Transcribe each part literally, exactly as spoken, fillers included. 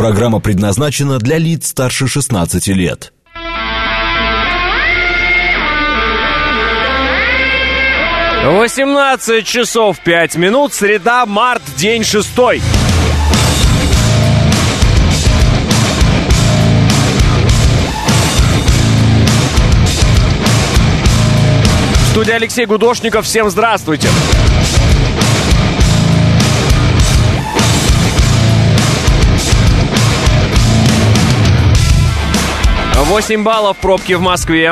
Программа предназначена для лиц старше шестнадцати лет. восемнадцать часов пять минут, среда, март, день шестой. Студия Алексей Гудошников. Всем здравствуйте. восемь баллов пробки в Москве.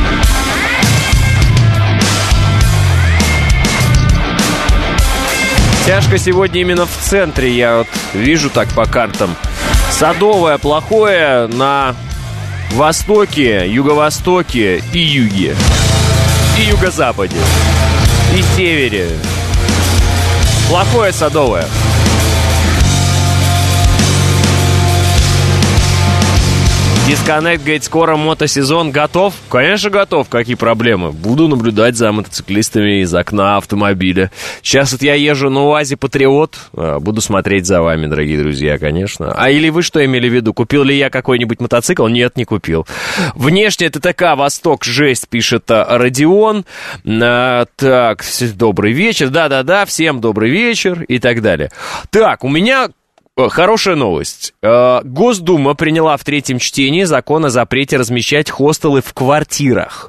Тяжко сегодня именно в центре, я вот вижу так по картам. Садовое плохое на востоке, юго-востоке и юге. И юго-западе. И севере. Плохое Садовое. Дисконнект говорит, скоро мотосезон. Готов? Конечно, готов. Какие проблемы? Буду наблюдать за мотоциклистами из окна автомобиля. Сейчас вот я езжу на УАЗе Патриот. Буду смотреть за вами, дорогие друзья, конечно. А или вы что имели в виду? Купил ли я какой-нибудь мотоцикл? Нет, не купил. Внешне ТТК «Восток жесть», пишет Родион. А, так, добрый вечер. Да-да-да, всем добрый вечер и так далее. Так, у меня... Хорошая новость. Госдума приняла в третьем чтении закон о запрете размещать хостелы в квартирах.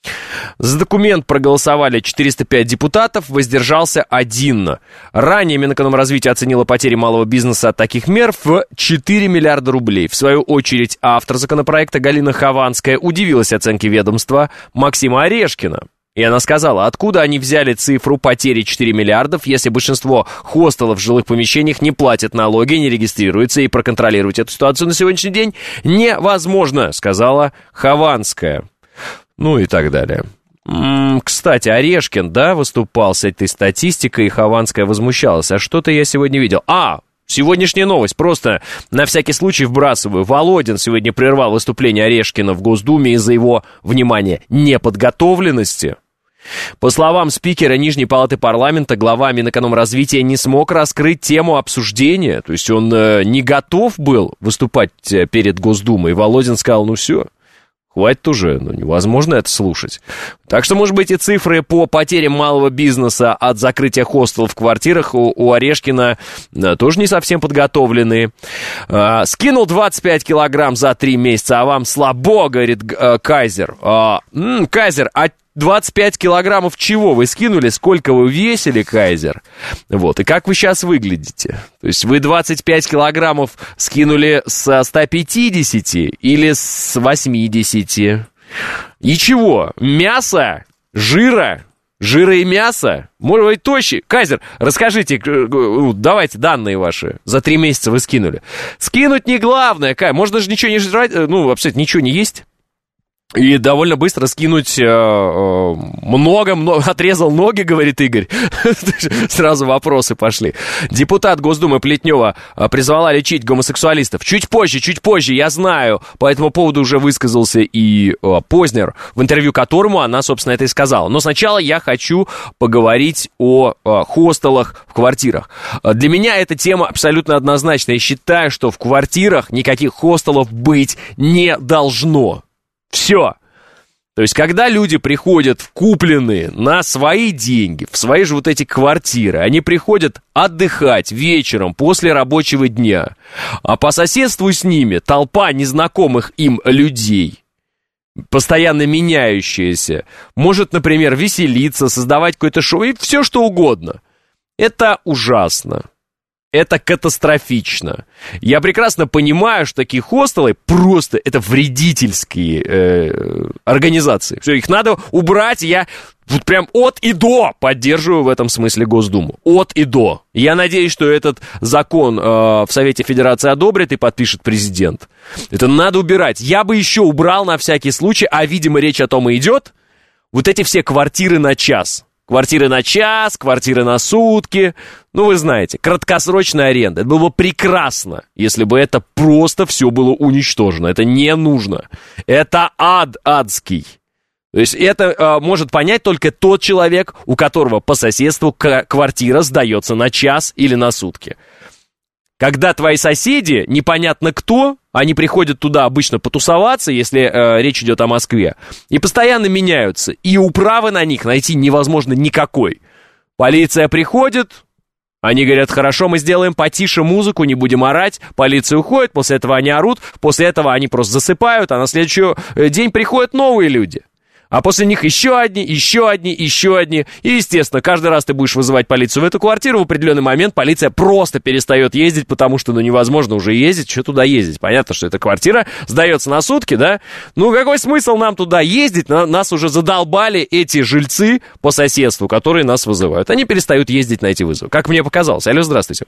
За документ проголосовали четыреста пять депутатов, воздержался один. Ранее Минэкономразвития оценило потери малого бизнеса от таких мер в четыре миллиарда рублей. В свою очередь, автор законопроекта Галина Хованская удивилась оценке ведомства Максима Орешкина. И она сказала, откуда они взяли цифру потери четыре миллиардов, если большинство хостелов в жилых помещениях не платят налоги, не регистрируются, и проконтролировать эту ситуацию на сегодняшний день невозможно, сказала Хованская. Ну и так далее. М-м, кстати, Орешкин, да, выступал с этой статистикой, и Хованская возмущалась. А что-то я сегодня видел. А, сегодняшняя новость, просто на всякий случай вбрасываю. Володин сегодня прервал выступление Орешкина в Госдуме из-за его, внимание, неподготовленности. По словам спикера Нижней палаты парламента, глава Минэкономразвития не смог раскрыть тему обсуждения. То есть он э, не готов был выступать перед Госдумой. Володин сказал, ну все, хватит уже, ну невозможно это слушать. Так что, может быть, и цифры по потерям малого бизнеса от закрытия хостелов в квартирах у, у Орешкина а, тоже не совсем подготовленные. А, скинул двадцать пять килограмм за три месяца, а вам слабо, говорит а, Кайзер. А, м, Кайзер, а двадцать пять килограммов чего вы скинули? Сколько вы весили, Кайзер? Вот, и как вы сейчас выглядите? То есть вы двадцать пять килограммов скинули со ста пятидесяти или с восьмидесяти? И чего? Мясо? Жира? Жира и мясо? Может быть, тощий? Кайзер, расскажите, давайте данные ваши. За три месяца вы скинули. Скинуть не главное, Кай. Можно же ничего не жрать, ну, вообще ничего не есть. И довольно быстро скинуть э, э, много, много, отрезал ноги, говорит Игорь. Сразу вопросы пошли. Депутат Госдумы Плетнева призвала лечить гомосексуалистов. Чуть позже, чуть позже, я знаю. По этому поводу уже высказался и э, Познер, в интервью которому она, собственно, это и сказала. Но сначала я хочу поговорить о э, хостелах в квартирах. Для меня эта тема абсолютно однозначная. Я считаю, что в квартирах никаких хостелов быть не должно. Все. То есть, когда люди приходят в купленные на свои деньги, в свои же вот эти квартиры, они приходят отдыхать вечером после рабочего дня, а по соседству с ними толпа незнакомых им людей, постоянно меняющаяся, может, например, веселиться, создавать какое-то шоу и все что угодно. Это ужасно. Это катастрофично. Я прекрасно понимаю, что такие хостелы просто это вредительские э, организации. Все, их надо убрать. Я вот прям от и до поддерживаю в этом смысле Госдуму. От и до. Я надеюсь, что этот закон э, в Совете Федерации одобрит и подпишет президент. Это надо убирать. Я бы еще убрал на всякий случай, а, видимо, речь о том и идет, вот эти все квартиры на час. Квартиры на час, квартиры на сутки. Ну, вы знаете, краткосрочная аренда. Это было бы прекрасно, если бы это просто все было уничтожено. Это не нужно. Это ад адский. То есть это э, может понять только тот человек, у которого по соседству к- квартира сдается на час или на сутки. когда твои соседи, непонятно кто, они приходят туда обычно потусоваться, если э, речь идет о Москве, и постоянно меняются, и управы на них найти невозможно никакой. Полиция приходит, они говорят, хорошо, мы сделаем потише музыку, не будем орать, полиция уходит, после этого они орут, после этого они просто засыпают, а на следующий день приходят новые люди. А после них еще одни, еще одни, еще одни. И, естественно, каждый раз ты будешь вызывать полицию в эту квартиру, в определенный момент полиция просто перестает ездить, потому что, ну, невозможно уже ездить, что туда ездить? Понятно, что эта квартира сдается на сутки, да? Ну, какой смысл нам туда ездить? Нас уже задолбали эти жильцы по соседству, которые нас вызывают. Они перестают ездить на эти вызовы, как мне показалось. Алло, здравствуйте.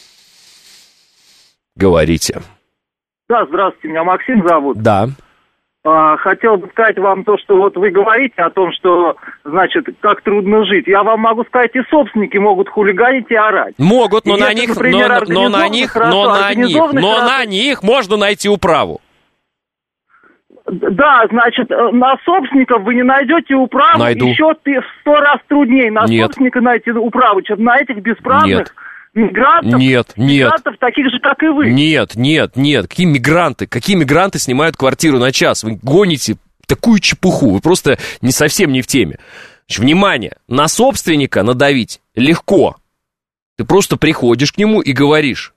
Говорите. Да, здравствуйте, меня Максим зовут. Да. Хотел бы сказать вам то, что вот вы говорите о том, что, значит, как трудно жить. Я вам могу сказать, и собственники могут хулиганить и орать. Могут, но и на если, них, например, но, но на них, хорошо, но на них, но хорошо, на них можно найти управу. Да, значит, на собственников вы не найдете управу. Найду. Еще в сто раз труднее на Нет. собственника найти управу, чем на этих бесправных. Нет. Мигрантов, нет, нет. мигрантов таких же, как и вы. Нет, нет, нет. Какие мигранты? Какие мигранты снимают квартиру на час? Вы гоните такую чепуху. Вы просто не совсем не в теме. Значит, внимание, на собственника надавить легко. Ты просто приходишь к нему и говоришь: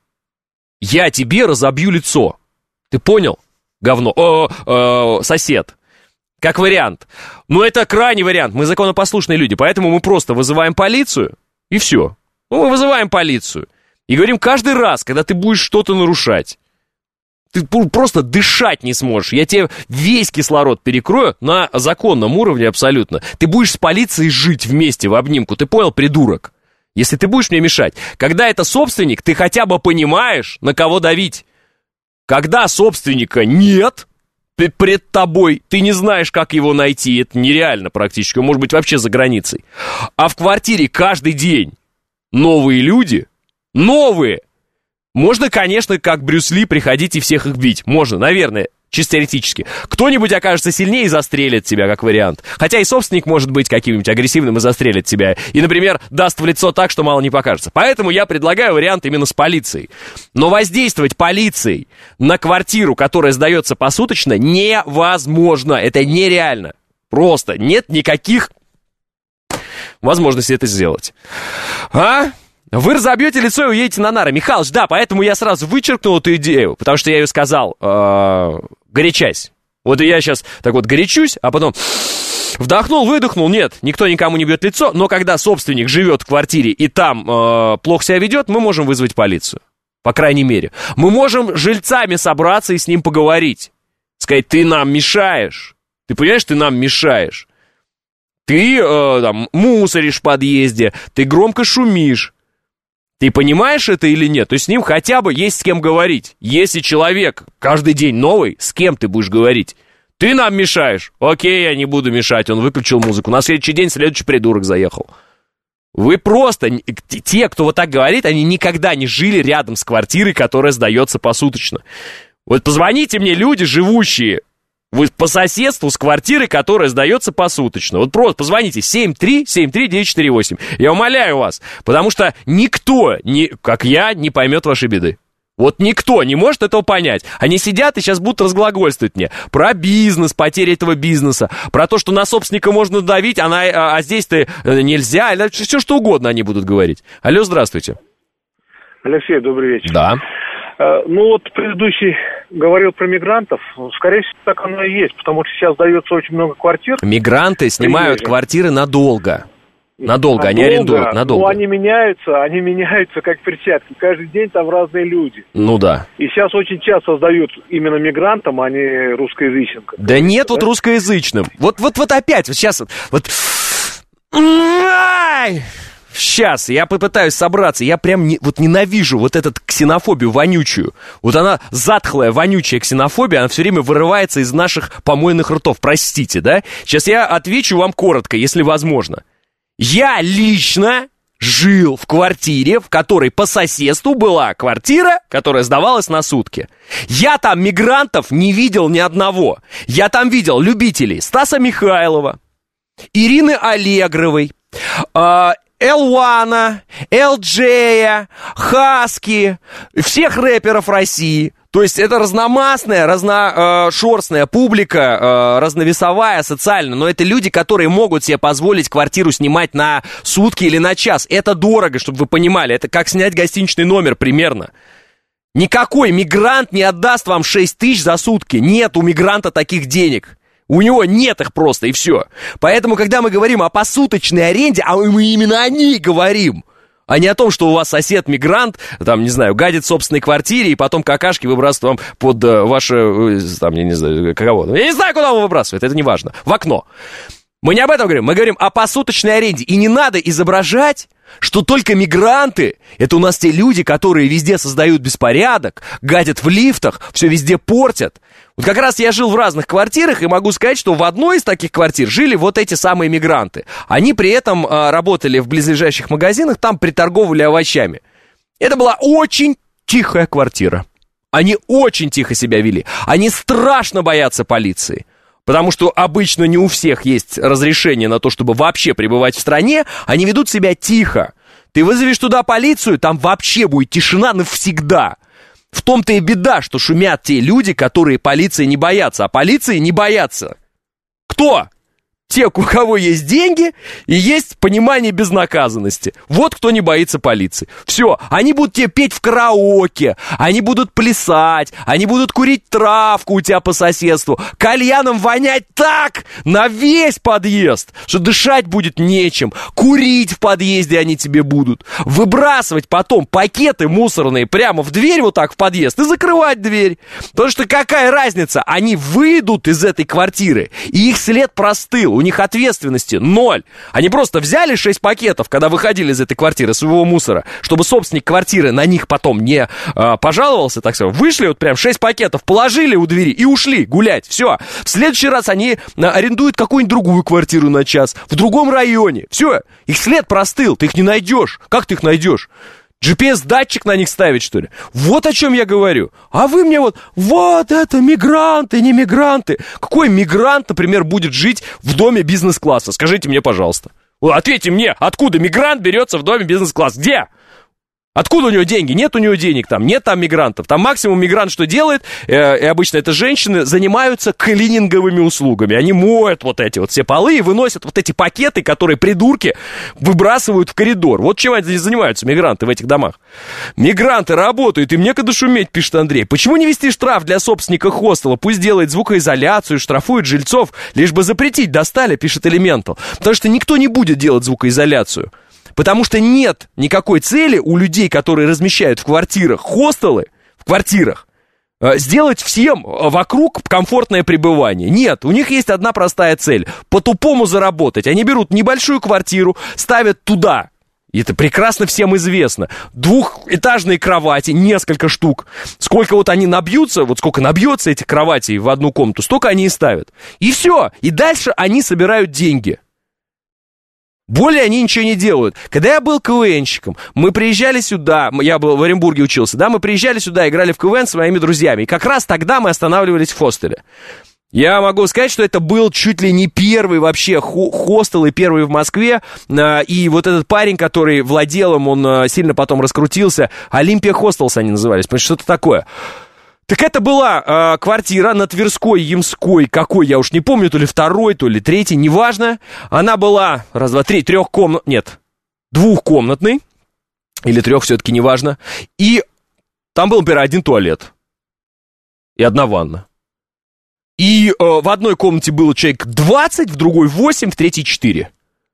я тебе разобью лицо. Ты понял? Говно. О, о, сосед. Как вариант. Но это крайний вариант. Мы законопослушные люди, поэтому мы просто вызываем полицию, и все. Ну, мы вызываем полицию и говорим, каждый раз, когда ты будешь что-то нарушать, ты просто дышать не сможешь. Я тебе весь кислород перекрою на законном уровне абсолютно. Ты будешь с полицией жить вместе в обнимку. Ты понял, придурок? Если ты будешь мне мешать. Когда это собственник, ты хотя бы понимаешь, на кого давить. Когда собственника нет пред тобой, ты не знаешь, как его найти. Это нереально практически. Он может быть вообще за границей. А в квартире каждый день новые люди, новые. Можно, конечно, как Брюс Ли, приходить и всех их бить. Можно, наверное, чисто теоретически. Кто-нибудь окажется сильнее и застрелит тебя, как вариант. Хотя и собственник может быть каким-нибудь агрессивным и застрелит тебя. И, например, даст в лицо так, что мало не покажется. Поэтому я предлагаю вариант именно с полицией. Но воздействовать полицией на квартиру, которая сдается посуточно, невозможно. Это нереально. Просто нет никаких возможности это сделать. А? Вы разобьете лицо и уедете на нары. Михалыч, да, поэтому я сразу вычеркнул эту идею, потому что я ее сказал, э, горячась. Вот я сейчас так вот горячусь, а потом вдохнул, выдохнул. Нет, никто никому не бьет лицо, но когда собственник живет в квартире и там э, плохо себя ведет, мы можем вызвать полицию. По крайней мере. Мы можем с жильцами собраться и с ним поговорить. Сказать, ты нам мешаешь. Ты понимаешь, ты нам мешаешь. Ты э, там мусоришь в подъезде, ты громко шумишь. Ты понимаешь это или нет? То есть с ним хотя бы есть с кем говорить. Если человек каждый день новый, с кем ты будешь говорить? Ты нам мешаешь? Окей, я не буду мешать. Он выключил музыку. На следующий день следующий придурок заехал. Вы просто... Те, кто вот так говорит, они никогда не жили рядом с квартирой, которая сдается посуточно. Вот позвоните мне, люди, живущие по соседству с квартирой, которая сдается посуточно. Вот просто позвоните семь три семь три девять четыре восемь. Я умоляю вас, потому что никто, не, как я, не поймет вашей беды. Вот никто не может этого понять. Они сидят и сейчас будут разглагольствовать мне про бизнес, потери этого бизнеса, про то, что на собственника можно давить, а, на, а, а здесь-то нельзя. Все что угодно они будут говорить. Алло, здравствуйте. Алексей, добрый вечер. Да. Ну вот предыдущий говорил про мигрантов. Скорее всего, так оно и есть, потому что сейчас дается очень много квартир. Мигранты снимают Приезжие. Квартиры надолго. Надолго, надолго, они арендуют, надолго. Ну, они меняются, они меняются как перчатки. Каждый день там разные люди. Ну да. И сейчас очень часто сдают именно мигрантам, а не русскоязычным. Да нет, да? Вот русскоязычным. Вот, вот, вот опять, вот сейчас, вот... Сейчас, я попытаюсь собраться. Я прям не, вот ненавижу вот эту ксенофобию вонючую. Вот она затхлая, вонючая ксенофобия, она все время вырывается из наших помойных ртов. Простите, да? Сейчас я отвечу вам коротко, если возможно. Я лично жил в квартире, в которой по соседству была квартира, которая сдавалась на сутки. Я там мигрантов не видел ни одного. Я там видел любителей Стаса Михайлова, Ирины Аллегровой, эл один, эл джей, Хаски, всех рэперов России. То есть это разномастная, разношерстная публика, э, разновесовая, социальная. Но это люди, которые могут себе позволить квартиру снимать на сутки или на час. Это дорого, чтобы вы понимали. Это как снять гостиничный номер примерно. Никакой мигрант не отдаст вам шесть тысяч за сутки. Нет у мигранта таких денег. У него нет их просто, и все. Поэтому, когда мы говорим о посуточной аренде, а мы именно о ней говорим, а не о том, что у вас сосед-мигрант, там, не знаю, гадит в собственной квартире, и потом какашки выбрасывает вам под э, ваше, э, там, я не знаю, кого. Я не знаю, куда он выбрасывает, это не важно, в окно. Мы не об этом говорим, мы говорим о посуточной аренде. И не надо изображать, что только мигранты, это у нас те люди, которые везде создают беспорядок, гадят в лифтах, все везде портят. Вот как раз я жил в разных квартирах, и могу сказать, что в одной из таких квартир жили вот эти самые мигранты. Они при этом а, работали в близлежащих магазинах, там приторговывали овощами. Это была очень тихая квартира. Они очень тихо себя вели. Они страшно боятся полиции. Потому что обычно не у всех есть разрешение на то, чтобы вообще пребывать в стране. Они ведут себя тихо. Ты вызовешь туда полицию, там вообще будет тишина навсегда. В том-то и беда, что шумят те люди, которые полиции не боятся. А полиции не боятся. Кто? Те, у кого есть деньги и есть понимание безнаказанности. Вот кто не боится полиции. Все, они будут тебе петь в караоке, они будут плясать, они будут курить травку у тебя по соседству, кальяном вонять так на весь подъезд, что дышать будет нечем. Курить в подъезде они тебе будут. Выбрасывать потом пакеты мусорные прямо в дверь вот так в подъезд и закрывать дверь. Потому что какая разница? Они выйдут из этой квартиры, и их след простыл. У них ответственности ноль. Они просто взяли шесть пакетов, когда выходили из этой квартиры, своего мусора, чтобы собственник квартиры на них потом не а, пожаловался, так сказать. Вышли, вот прям шесть пакетов, положили у двери и ушли гулять. Все. В следующий раз они а, арендуют какую-нибудь другую квартиру на час, в другом районе. Все. Их след простыл, ты их не найдешь. Как ты их найдешь? джи пи эс-датчик на них ставить, что ли? Вот о чем я говорю. А вы мне вот, вот это мигранты, не мигранты. Какой мигрант, например, будет жить в доме бизнес-класса? Скажите мне, пожалуйста. Ответьте мне, откуда мигрант берется в доме бизнес-класса? Где? Откуда у него деньги? Нет у него денег там, нет там мигрантов. Там максимум мигрант что делает, э, и обычно это женщины, занимаются клининговыми услугами. Они моют вот эти вот все полы и выносят вот эти пакеты, которые придурки выбрасывают в коридор. Вот чем они занимаются, мигранты в этих домах. Мигранты работают, им некогда шуметь, пишет Андрей. Почему не вести штраф для собственника хостела? Пусть делает звукоизоляцию, штрафует жильцов, лишь бы запретить достали, пишет Элементал. Потому что никто не будет делать звукоизоляцию. Потому что нет никакой цели у людей, которые размещают в квартирах хостелы, в квартирах, сделать всем вокруг комфортное пребывание. Нет, у них есть одна простая цель – по-тупому заработать. Они берут небольшую квартиру, ставят туда, и это прекрасно всем известно, двухэтажные кровати, несколько штук. Сколько вот они набьются, вот сколько набьется этих кроватей в одну комнату, столько они и ставят. И все, и дальше они собирают деньги. Более они ничего не делают. Когда я был КВНщиком, мы приезжали сюда, я был в Оренбурге учился, да, мы приезжали сюда, играли в КВН с своими друзьями, и как раз тогда мы останавливались в хостеле. Я могу сказать, что это был чуть ли не первый вообще хо- хостел и первый в Москве, и вот этот парень, который владел им, он сильно потом раскрутился, Олимпия Хостелс они назывались, потому что что-то такое. Так это была э, квартира на Тверской, Ямской, какой, я уж не помню, то ли второй, то ли третий, неважно. Она была, раз, два, три, трехкомнатной, нет, двухкомнатной, или трех, все-таки неважно. И там был, например, один туалет и одна ванна. И э, в одной комнате было человек двадцать, в другой восемь, в третьей четыре.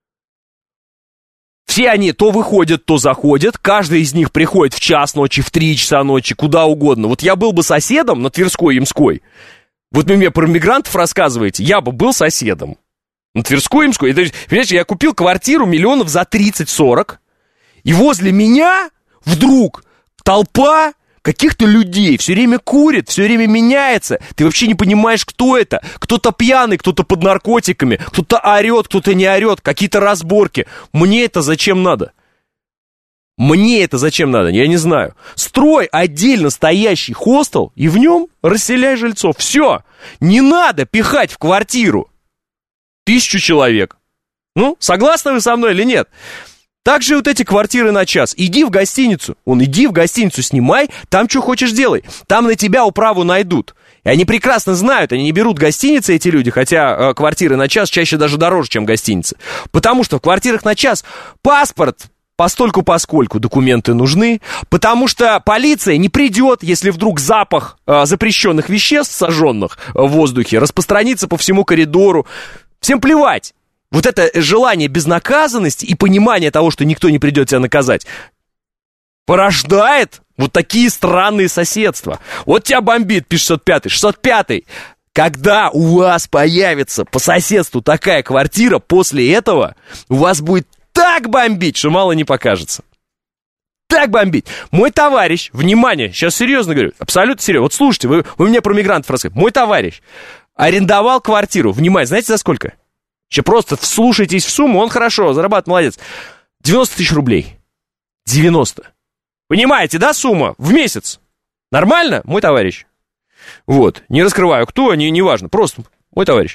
Все они то выходят, то заходят. Каждый из них приходит в час ночи, в три часа ночи, куда угодно. Вот я был бы соседом на Тверской, Ямской. Вот вы мне про мигрантов рассказываете. Я бы был соседом на Тверской, Ямской. Это, понимаете, я купил квартиру миллионов за тридцать-сорок. И возле меня вдруг толпа каких-то людей, все время курит, все время меняется. Ты вообще не понимаешь, кто это. Кто-то пьяный, кто-то под наркотиками, кто-то орет, кто-то не орет, какие-то разборки. Мне это зачем надо? Мне это зачем надо? Я не знаю. Строй отдельно стоящий хостел и в нем расселяй жильцов. Все. Не надо пихать в квартиру тысячу человек. Ну, согласны вы со мной или нет? Также вот эти квартиры на час. Иди в гостиницу. Он иди в гостиницу, снимай, там что хочешь делай. Там на тебя управу найдут. И они прекрасно знают, они не берут гостиницы, эти люди, хотя э, квартиры на час чаще даже дороже, чем гостиницы. Потому что в квартирах на час паспорт постольку-поскольку, документы нужны, потому что полиция не придет, если вдруг запах э, запрещенных веществ, сожженных в воздухе, распространится по всему коридору. Всем плевать. Вот это желание безнаказанности и понимание того, что никто не придет тебя наказать, порождает вот такие странные соседства. Вот тебя бомбит, пишет шестьсот пятый. шестьсот пятый. Когда у вас появится по соседству такая квартира, после этого у вас будет так бомбить, что мало не покажется. Так бомбить. Мой товарищ, внимание, сейчас серьезно говорю, абсолютно серьезно. Вот слушайте, вы, вы мне про мигрантов рассказываете. Мой товарищ арендовал квартиру, внимание, знаете за сколько? Еще просто вслушайтесь в сумму, он хорошо зарабатывает, молодец. девяносто тысяч рублей. девяносто. Понимаете, да, сумма? В месяц. Нормально, мой товарищ? Вот, не раскрываю, кто, не, не важно, просто мой товарищ.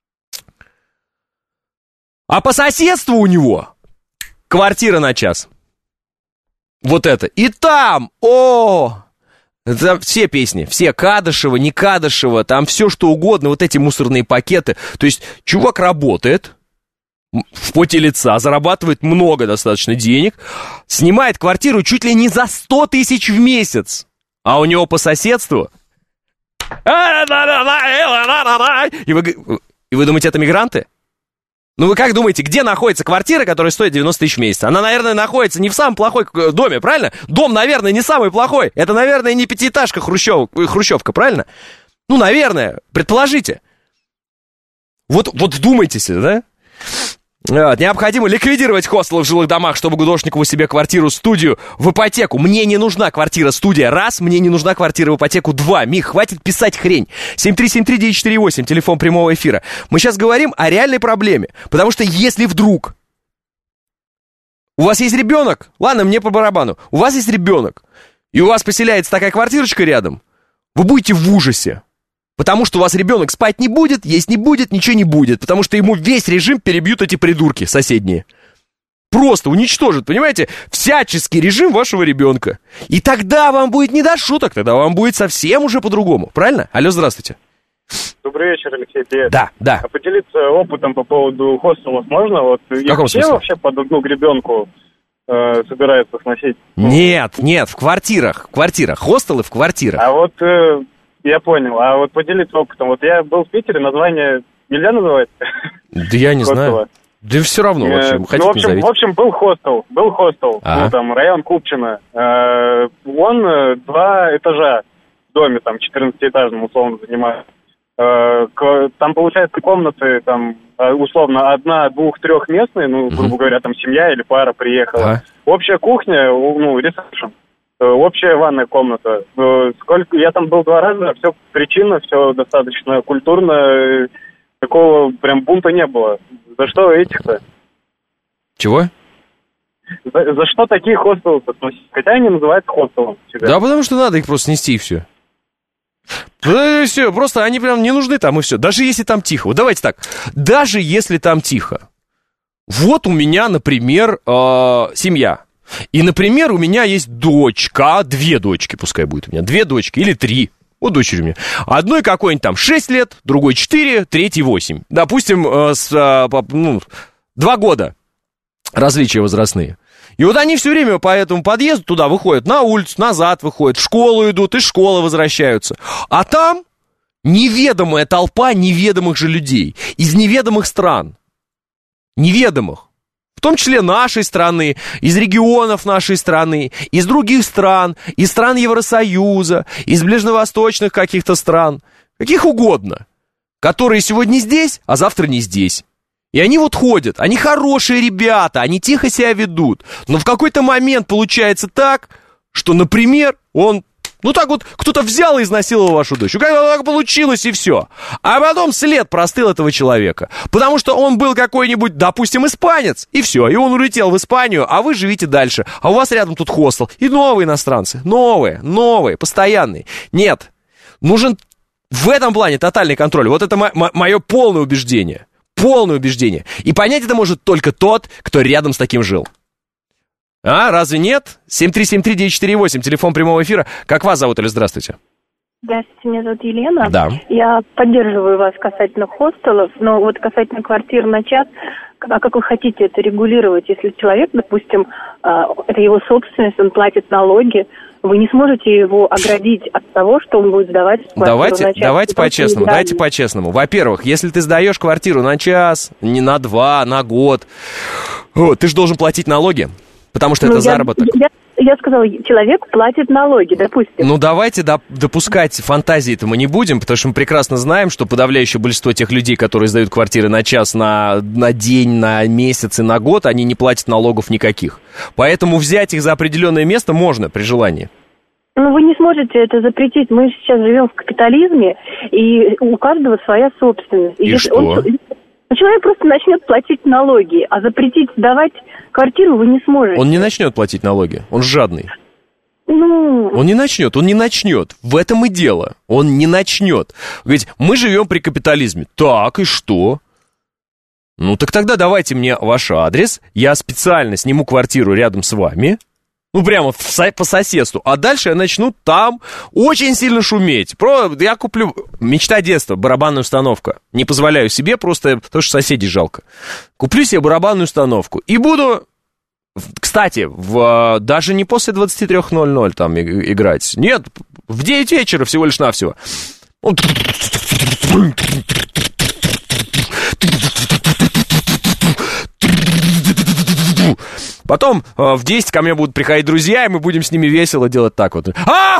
А по соседству у него квартира на час. Вот это. И там, о, это все песни, все Кадышева, не Кадышева, там все что угодно, вот эти мусорные пакеты. То есть чувак работает в поте лица, зарабатывает много достаточно денег, снимает квартиру чуть ли не за сто тысяч в месяц, а у него по соседству... И вы, и вы думаете, это мигранты? Ну вы как думаете, где находится квартира, которая стоит девяносто тысяч в месяц? Она, наверное, находится не в самом плохой доме, правильно? Дом, наверное, не самый плохой. Это, наверное, не пятиэтажка хрущев... хрущевка, правильно? Ну, наверное, предположите. Вот, вот вдумайтесь, да? Вот, необходимо ликвидировать хостелы в жилых домах, чтобы Гудошникову себе квартиру-студию в ипотеку. Мне не нужна квартира-студия, раз. Мне не нужна квартира в ипотеку, два. Мих, хватит писать хрень. семь три семь три девять четыре восемь, телефон прямого эфира. Мы сейчас говорим о реальной проблеме. Потому что если вдруг у вас есть ребенок, ладно, мне по барабану, у вас есть ребенок, и у вас поселяется такая квартирочка рядом, вы будете в ужасе. Потому что у вас ребенок спать не будет, есть не будет, ничего не будет. Потому что ему весь режим перебьют эти придурки соседние. Просто уничтожат, понимаете, всяческий режим вашего ребенка. И тогда вам будет не до шуток, тогда вам будет совсем уже по-другому. Правильно? Алло, здравствуйте. Добрый вечер, Алексей, привет. Да, да. А поделиться опытом по поводу хостелов можно? Вот в каком все смысле? Вообще под одну гребенку э, собираются сносить? Нет, нет, в квартирах, в квартирах, хостелы в квартирах. А вот... Э, Я понял. А вот поделиться опытом. Вот я был в Питере, название нельзя называть? Да я не знаю. Да все равно вообще. Э, Хотите, ну, в общем, назовите. в общем, был хостел. Был хостел. Ага. Ну, там, район Купчино. Э, он э, два этажа в доме, там, четырнадцатиэтажном, условно, занимает. Э, к, там, получается, комнаты, там, условно, одна, двух, трехместные, ну, грубо угу. говоря, там, семья или пара приехала. Ага. Общая кухня, ну, ресепшн. Общая ванная комната. Сколько я там был два раза, все причинно, все достаточно культурно. Такого прям бунта не было. За что этих-то? Чего? За, за что такие хостелы сносить? Хотя они называются хостелом. Себя. Да, потому что надо их просто снести и все. И все, просто они прям не нужны там и все. Даже если там тихо. Вот давайте так. Даже если там тихо. Вот у меня, например, э, семья. И, например, у меня есть дочка, две дочки, пускай будет у меня, две дочки или три, вот дочери у меня. Одной какой-нибудь там шесть лет, другой четыре, третий восемь. Допустим, э, с, э, ну, два года различия возрастные. И вот они все время по этому подъезду туда выходят, на улицу, назад выходят, в школу идут, из школы возвращаются. А там неведомая толпа неведомых же людей, из неведомых стран, неведомых. В том числе нашей страны, из регионов нашей страны, из других стран, из стран Евросоюза, из ближневосточных каких-то стран, каких угодно, которые сегодня здесь, а завтра не здесь. И они вот ходят, они хорошие ребята, они тихо себя ведут. Но в какой-то момент получается так, что, например, он... Ну так вот, кто-то взял и изнасиловал вашу дочь. Как так получилось, и все. А потом след простыл этого человека. Потому что он был какой-нибудь, допустим, испанец, и все. И он улетел в Испанию, а вы живите дальше. А у вас рядом тут хостел. И новые иностранцы. Новые, новые, постоянные. Нет. Нужен в этом плане тотальный контроль. Вот это мо- мо- мое полное убеждение. Полное убеждение. И понять это может только тот, кто рядом с таким жил. А, разве нет? семь три семь три девять четыре восемь, телефон прямого эфира. Как вас зовут, или здравствуйте? Здравствуйте, меня зовут Елена. Да. Я поддерживаю вас касательно хостелов, но вот касательно квартир на час, а как вы хотите это регулировать, если человек, допустим, это его собственность, он платит налоги, вы не сможете его оградить от того, что он будет сдавать квартиру давайте, на час. Давайте по-честному, давайте по-честному. Во-первых, если ты сдаешь квартиру на час, не на два, на год, ты же должен платить налоги, потому что ну, это я, заработок. Я, я сказала, человек платит налоги, допустим. Ну, давайте доп- допускать фантазии-то мы не будем, потому что мы прекрасно знаем, что подавляющее большинство тех людей, которые сдают квартиры на час, на, на день, на месяц и на год, они не платят налогов никаких. Поэтому взять их за определенное место можно при желании. Ну, вы не сможете это запретить. Мы сейчас живем в капитализме, и у каждого своя собственность. И, и что? Он, человек просто начнет платить налоги, а запретить сдавать квартиру вы не сможете. Он не начнет платить налоги, он жадный. Ну... Он не начнет, он не начнет. В этом и дело. Он не начнет. Ведь мы живем при капитализме. Так, и что? Ну, так тогда давайте мне ваш адрес. Я специально сниму квартиру рядом с вами. Ну, прямо по соседству. А дальше я начну там очень сильно шуметь. Про, я куплю... Мечта детства, барабанная установка. Не позволяю себе, просто потому что соседей жалко. Куплю себе барабанную установку. И буду... Кстати, в, даже не после двадцать три ноль ноль там играть. Нет, в девять вечера всего лишь навсего. Потом э, в десять ко мне будут приходить друзья, и мы будем с ними весело делать так вот.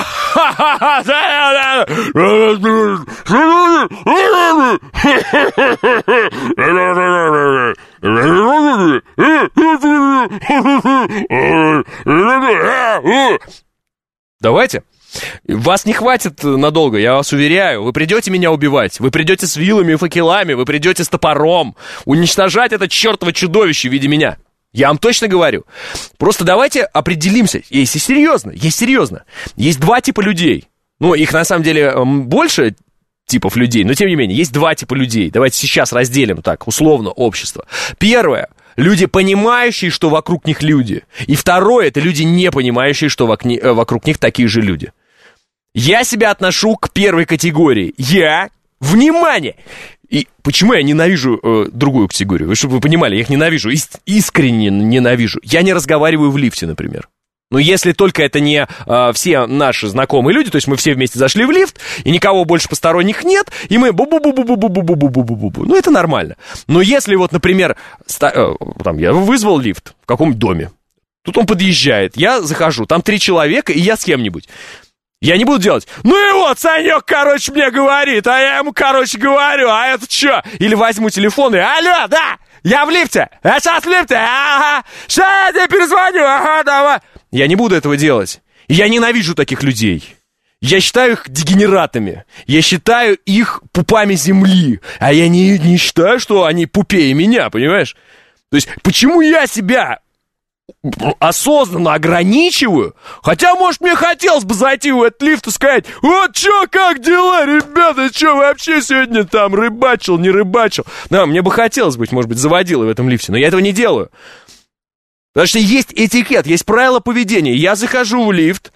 Давайте. Вас не хватит надолго, я вас уверяю. Вы придете меня убивать, вы придете с вилами и факелами, вы придете с топором уничтожать это чертово чудовище в виде меня. Я вам точно говорю. Просто давайте определимся, если серьезно, есть серьезно. Есть два типа людей. Ну, их на самом деле больше типов людей, но тем не менее, есть два типа людей. Давайте сейчас разделим так, условно, общество. Первое. Люди, понимающие, что вокруг них люди. И второе, это люди, не понимающие, что вокруг них такие же люди. Я себя отношу к первой категории. Я, внимание! И почему я ненавижу э, другую категорию? Чтобы вы понимали, я их ненавижу, ис- искренне ненавижу. Я не разговариваю в лифте, например. Но если только это не э, все наши знакомые люди, то есть мы все вместе зашли в лифт, и никого больше посторонних нет, и мы бу-бу-бу-бу-бу-бу-бу-бу-бу-бу-бу-бу. Ну, это нормально. Но если вот, например, ста- э, там, я вызвал лифт в каком-нибудь доме, тут он подъезжает, я захожу, там три человека, и я с кем-нибудь. Я не буду делать, ну и вот, Санек, короче, мне говорит, а я ему, короче, говорю, а это что? Или возьму телефон и, алло, да, я в лифте, я сейчас в лифте, ага, сейчас я тебе перезвоню, ага, давай. Я не буду этого делать. Я ненавижу таких людей. Я считаю их дегенератами. Я считаю их пупами земли. А я не, не считаю, что они пупее меня, понимаешь? То есть, почему я себя осознанно ограничиваю? Хотя, может, мне хотелось бы зайти в этот лифт и сказать: вот чё, как дела, ребята, чё, вообще сегодня там рыбачил, не рыбачил? Да, мне бы хотелось быть, может быть, заводилой в этом лифте, но я этого не делаю. Потому что есть этикет, есть правила поведения. Я захожу в лифт.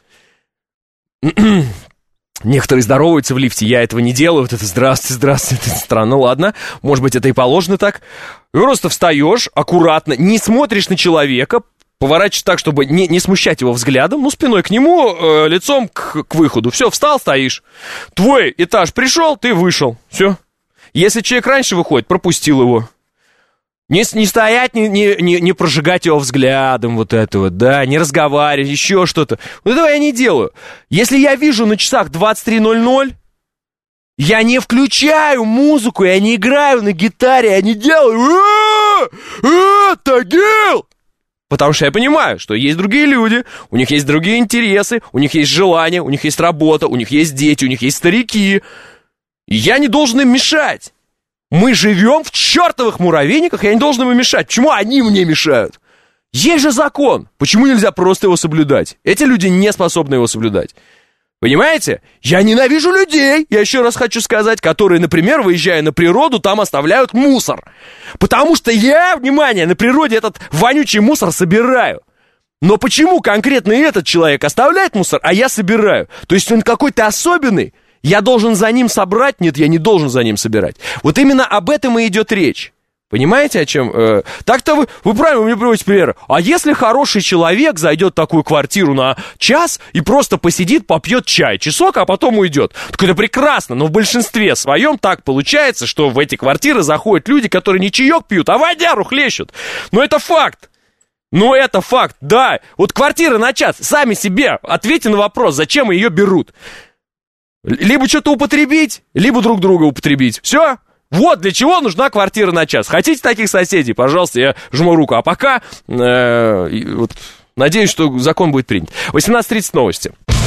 Некоторые здороваются в лифте, я этого не делаю. Вот это здравствуйте, здравствуйте, это странно, ладно. Может быть, это и положено так. Просто встаешь аккуратно, не смотришь на человека, поворачиваешь так, чтобы не, не смущать его взглядом, ну, спиной к нему, э, лицом к, к выходу. Все, встал, стоишь. Твой этаж пришел, ты вышел. Все. Если человек раньше выходит, пропустил его. Не, не стоять, не, не, не прожигать его взглядом, вот это вот, да, не разговаривать, еще что-то. Вот этого я не делаю. Если я вижу на часах двадцать три ноль ноль, я не включаю музыку, я не играю на гитаре, я не делаю «Тагил!», потому что я понимаю, что есть другие люди, у них есть другие интересы, у них есть желания, у них есть работа, у них есть дети, у них есть старики. И я не должен им мешать. Мы живем в чертовых муравейниках, я не должен им мешать. Почему они мне мешают? Есть же закон. Почему нельзя просто его соблюдать? Эти люди не способны его соблюдать. Понимаете? Я ненавижу людей, я еще раз хочу сказать, которые, например, выезжая на природу, там оставляют мусор. Потому что я, внимание, на природе этот вонючий мусор собираю. Но почему конкретно этот человек оставляет мусор, а я собираю? То есть он какой-то особенный? Я должен за ним собрать? Нет, я не должен за ним собирать. Вот именно об этом и идет речь. Понимаете, о чем? Э, так-то вы, вы правильно мне приводите пример. А если хороший человек зайдет в такую квартиру на час и просто посидит, попьет чай, часок, а потом уйдет? Так это прекрасно, но в большинстве своем так получается, что в эти квартиры заходят люди, которые не чаек пьют, а водяру хлещут. Но это факт. Ну, это факт, да. Вот квартира на час. Сами себе ответьте на вопрос, зачем ее берут. Либо что-то употребить, либо друг друга употребить. Все. Вот для чего нужна квартира на час. Хотите таких соседей? Пожалуйста, я жму руку. А пока, э, вот, надеюсь, что закон будет принят. восемнадцать тридцать новости.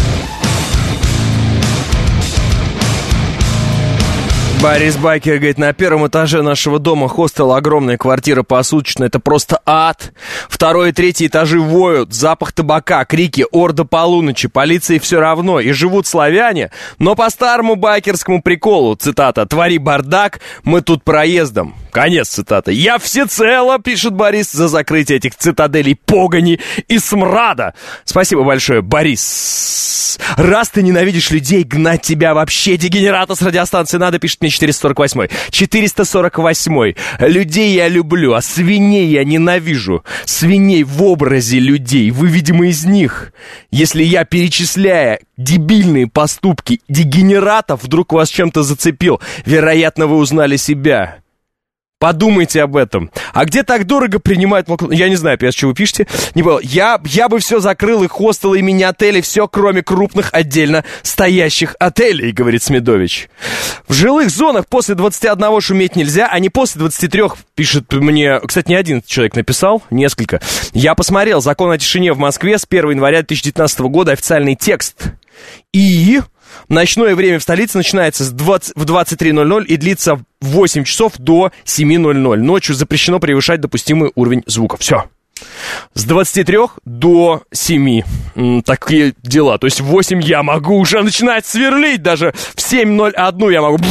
Борис Байкер говорит, на первом этаже нашего дома хостел, огромная квартира посуточно, это просто ад. Второй и третий этажи воют, запах табака, крики, ор до полуночи, полиции все равно. И живут славяне, но по старому байкерскому приколу, цитата, «Твори бардак, мы тут проездом». Конец цитаты. «Я всецело, — пишет Борис, — за закрытие этих цитаделей погони и смрада». Спасибо большое, Борис. Раз ты ненавидишь людей, гнать тебя вообще, дегенерата с радиостанции надо, пишет мне четыреста сорок восемь. четыреста сорок восемь. Людей я люблю, а свиней я ненавижу. Свиней в образе людей. Вы, видимо, из них. Если я, перечисляя дебильные поступки дегенератов, вдруг вас чем-то зацепил, вероятно, вы узнали себя. Подумайте об этом. А где так дорого принимают... Я не знаю, опять, что вы пишете. Не понял. Я, я бы все закрыл, и хостелы, и мини-отели, все, кроме крупных отдельно стоящих отелей, говорит Смедович. В жилых зонах после двадцати одного шуметь нельзя, а не после двадцати трёх, пишет мне... Кстати, не один человек написал, несколько. Я посмотрел закон о тишине в Москве с первого января две тысячи девятнадцатого года, официальный текст. И... Ночное время в столице начинается с двадцати, в двадцать три ноль ноль и длится в восемь часов до семи ноль ноль. Ночью запрещено превышать допустимый уровень звука. Все. С двадцати трёх до семи. М, такие дела. То есть в восемь я могу уже начинать сверлить. Даже в семь ноль один я могу...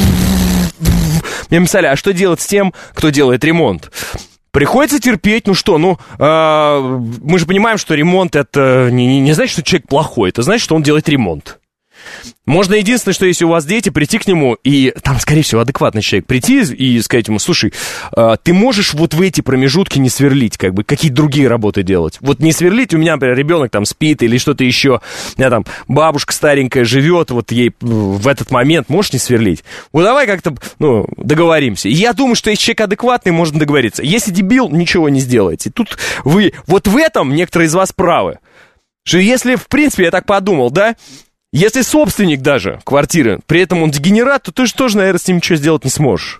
Мне писали, а что делать с тем, кто делает ремонт? Приходится терпеть, ну что, ну, э, мы же понимаем, что ремонт это не, не, не значит, что человек плохой, это значит, что он делает ремонт. Можно единственное, что если у вас дети, прийти к нему, и там, скорее всего, адекватный человек, прийти и сказать ему, слушай, э, ты можешь вот в эти промежутки не сверлить, как бы, какие-то другие работы делать. Вот не сверлить, у меня, например, ребенок там спит или что-то еще, у меня там бабушка старенькая живет, вот ей в этот момент можешь не сверлить? Вот давай как-то, ну, договоримся. И я думаю, что если человек адекватный, можно договориться. Если дебил, ничего не сделаете. Тут вы, вот в этом некоторые из вас правы. Что если, в принципе, я так подумал, да, если собственник даже квартиры, при этом он дегенерат, то ты же тоже, наверное, с ним ничего сделать не сможешь.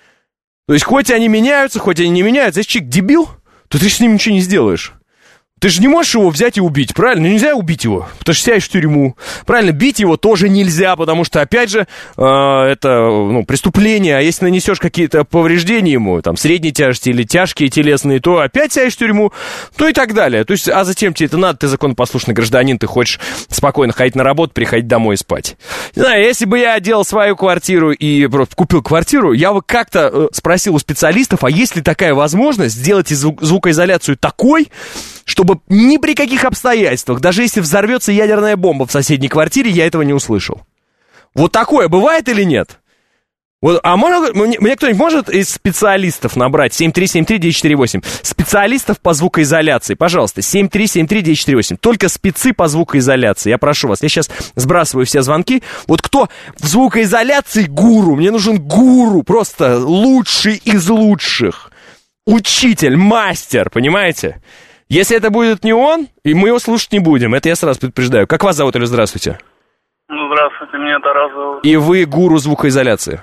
То есть, хоть они меняются, хоть они не меняются, если человек дебил, то ты с ним ничего не сделаешь. Ты же не можешь его взять и убить, правильно? Нельзя убить его, потому что сядешь в тюрьму. Правильно, бить его тоже нельзя, потому что, опять же, э, это ну, преступление. А если нанесешь какие-то повреждения ему, там, средней тяжести или тяжкие телесные, то опять сядешь в тюрьму, ну и так далее. То есть, а затем тебе это надо, ты законопослушный гражданин, ты хочешь спокойно ходить на работу, приходить домой и спать. Не знаю, если бы я делал свою квартиру и просто купил квартиру, я бы как-то э, спросил у специалистов, а есть ли такая возможность сделать звук- звукоизоляцию такой, чтобы ни при каких обстоятельствах, даже если взорвется ядерная бомба в соседней квартире, я этого не услышал. Вот такое бывает или нет? Вот, а можно, мне, мне кто-нибудь может из специалистов набрать семь три семь три девять четыре восемь? Специалистов по звукоизоляции, пожалуйста, семь три семь три девять четыре восемь. Только спецы по звукоизоляции, я прошу вас. Я сейчас сбрасываю все звонки. Вот кто в звукоизоляции гуру? Мне нужен гуру, просто лучший из лучших. Учитель, мастер, понимаете? Если это будет не он, и мы его слушать не будем, это я сразу предупреждаю. Как вас зовут или здравствуйте? Ну, здравствуйте, меня Тарас зовут. И вы гуру звукоизоляции?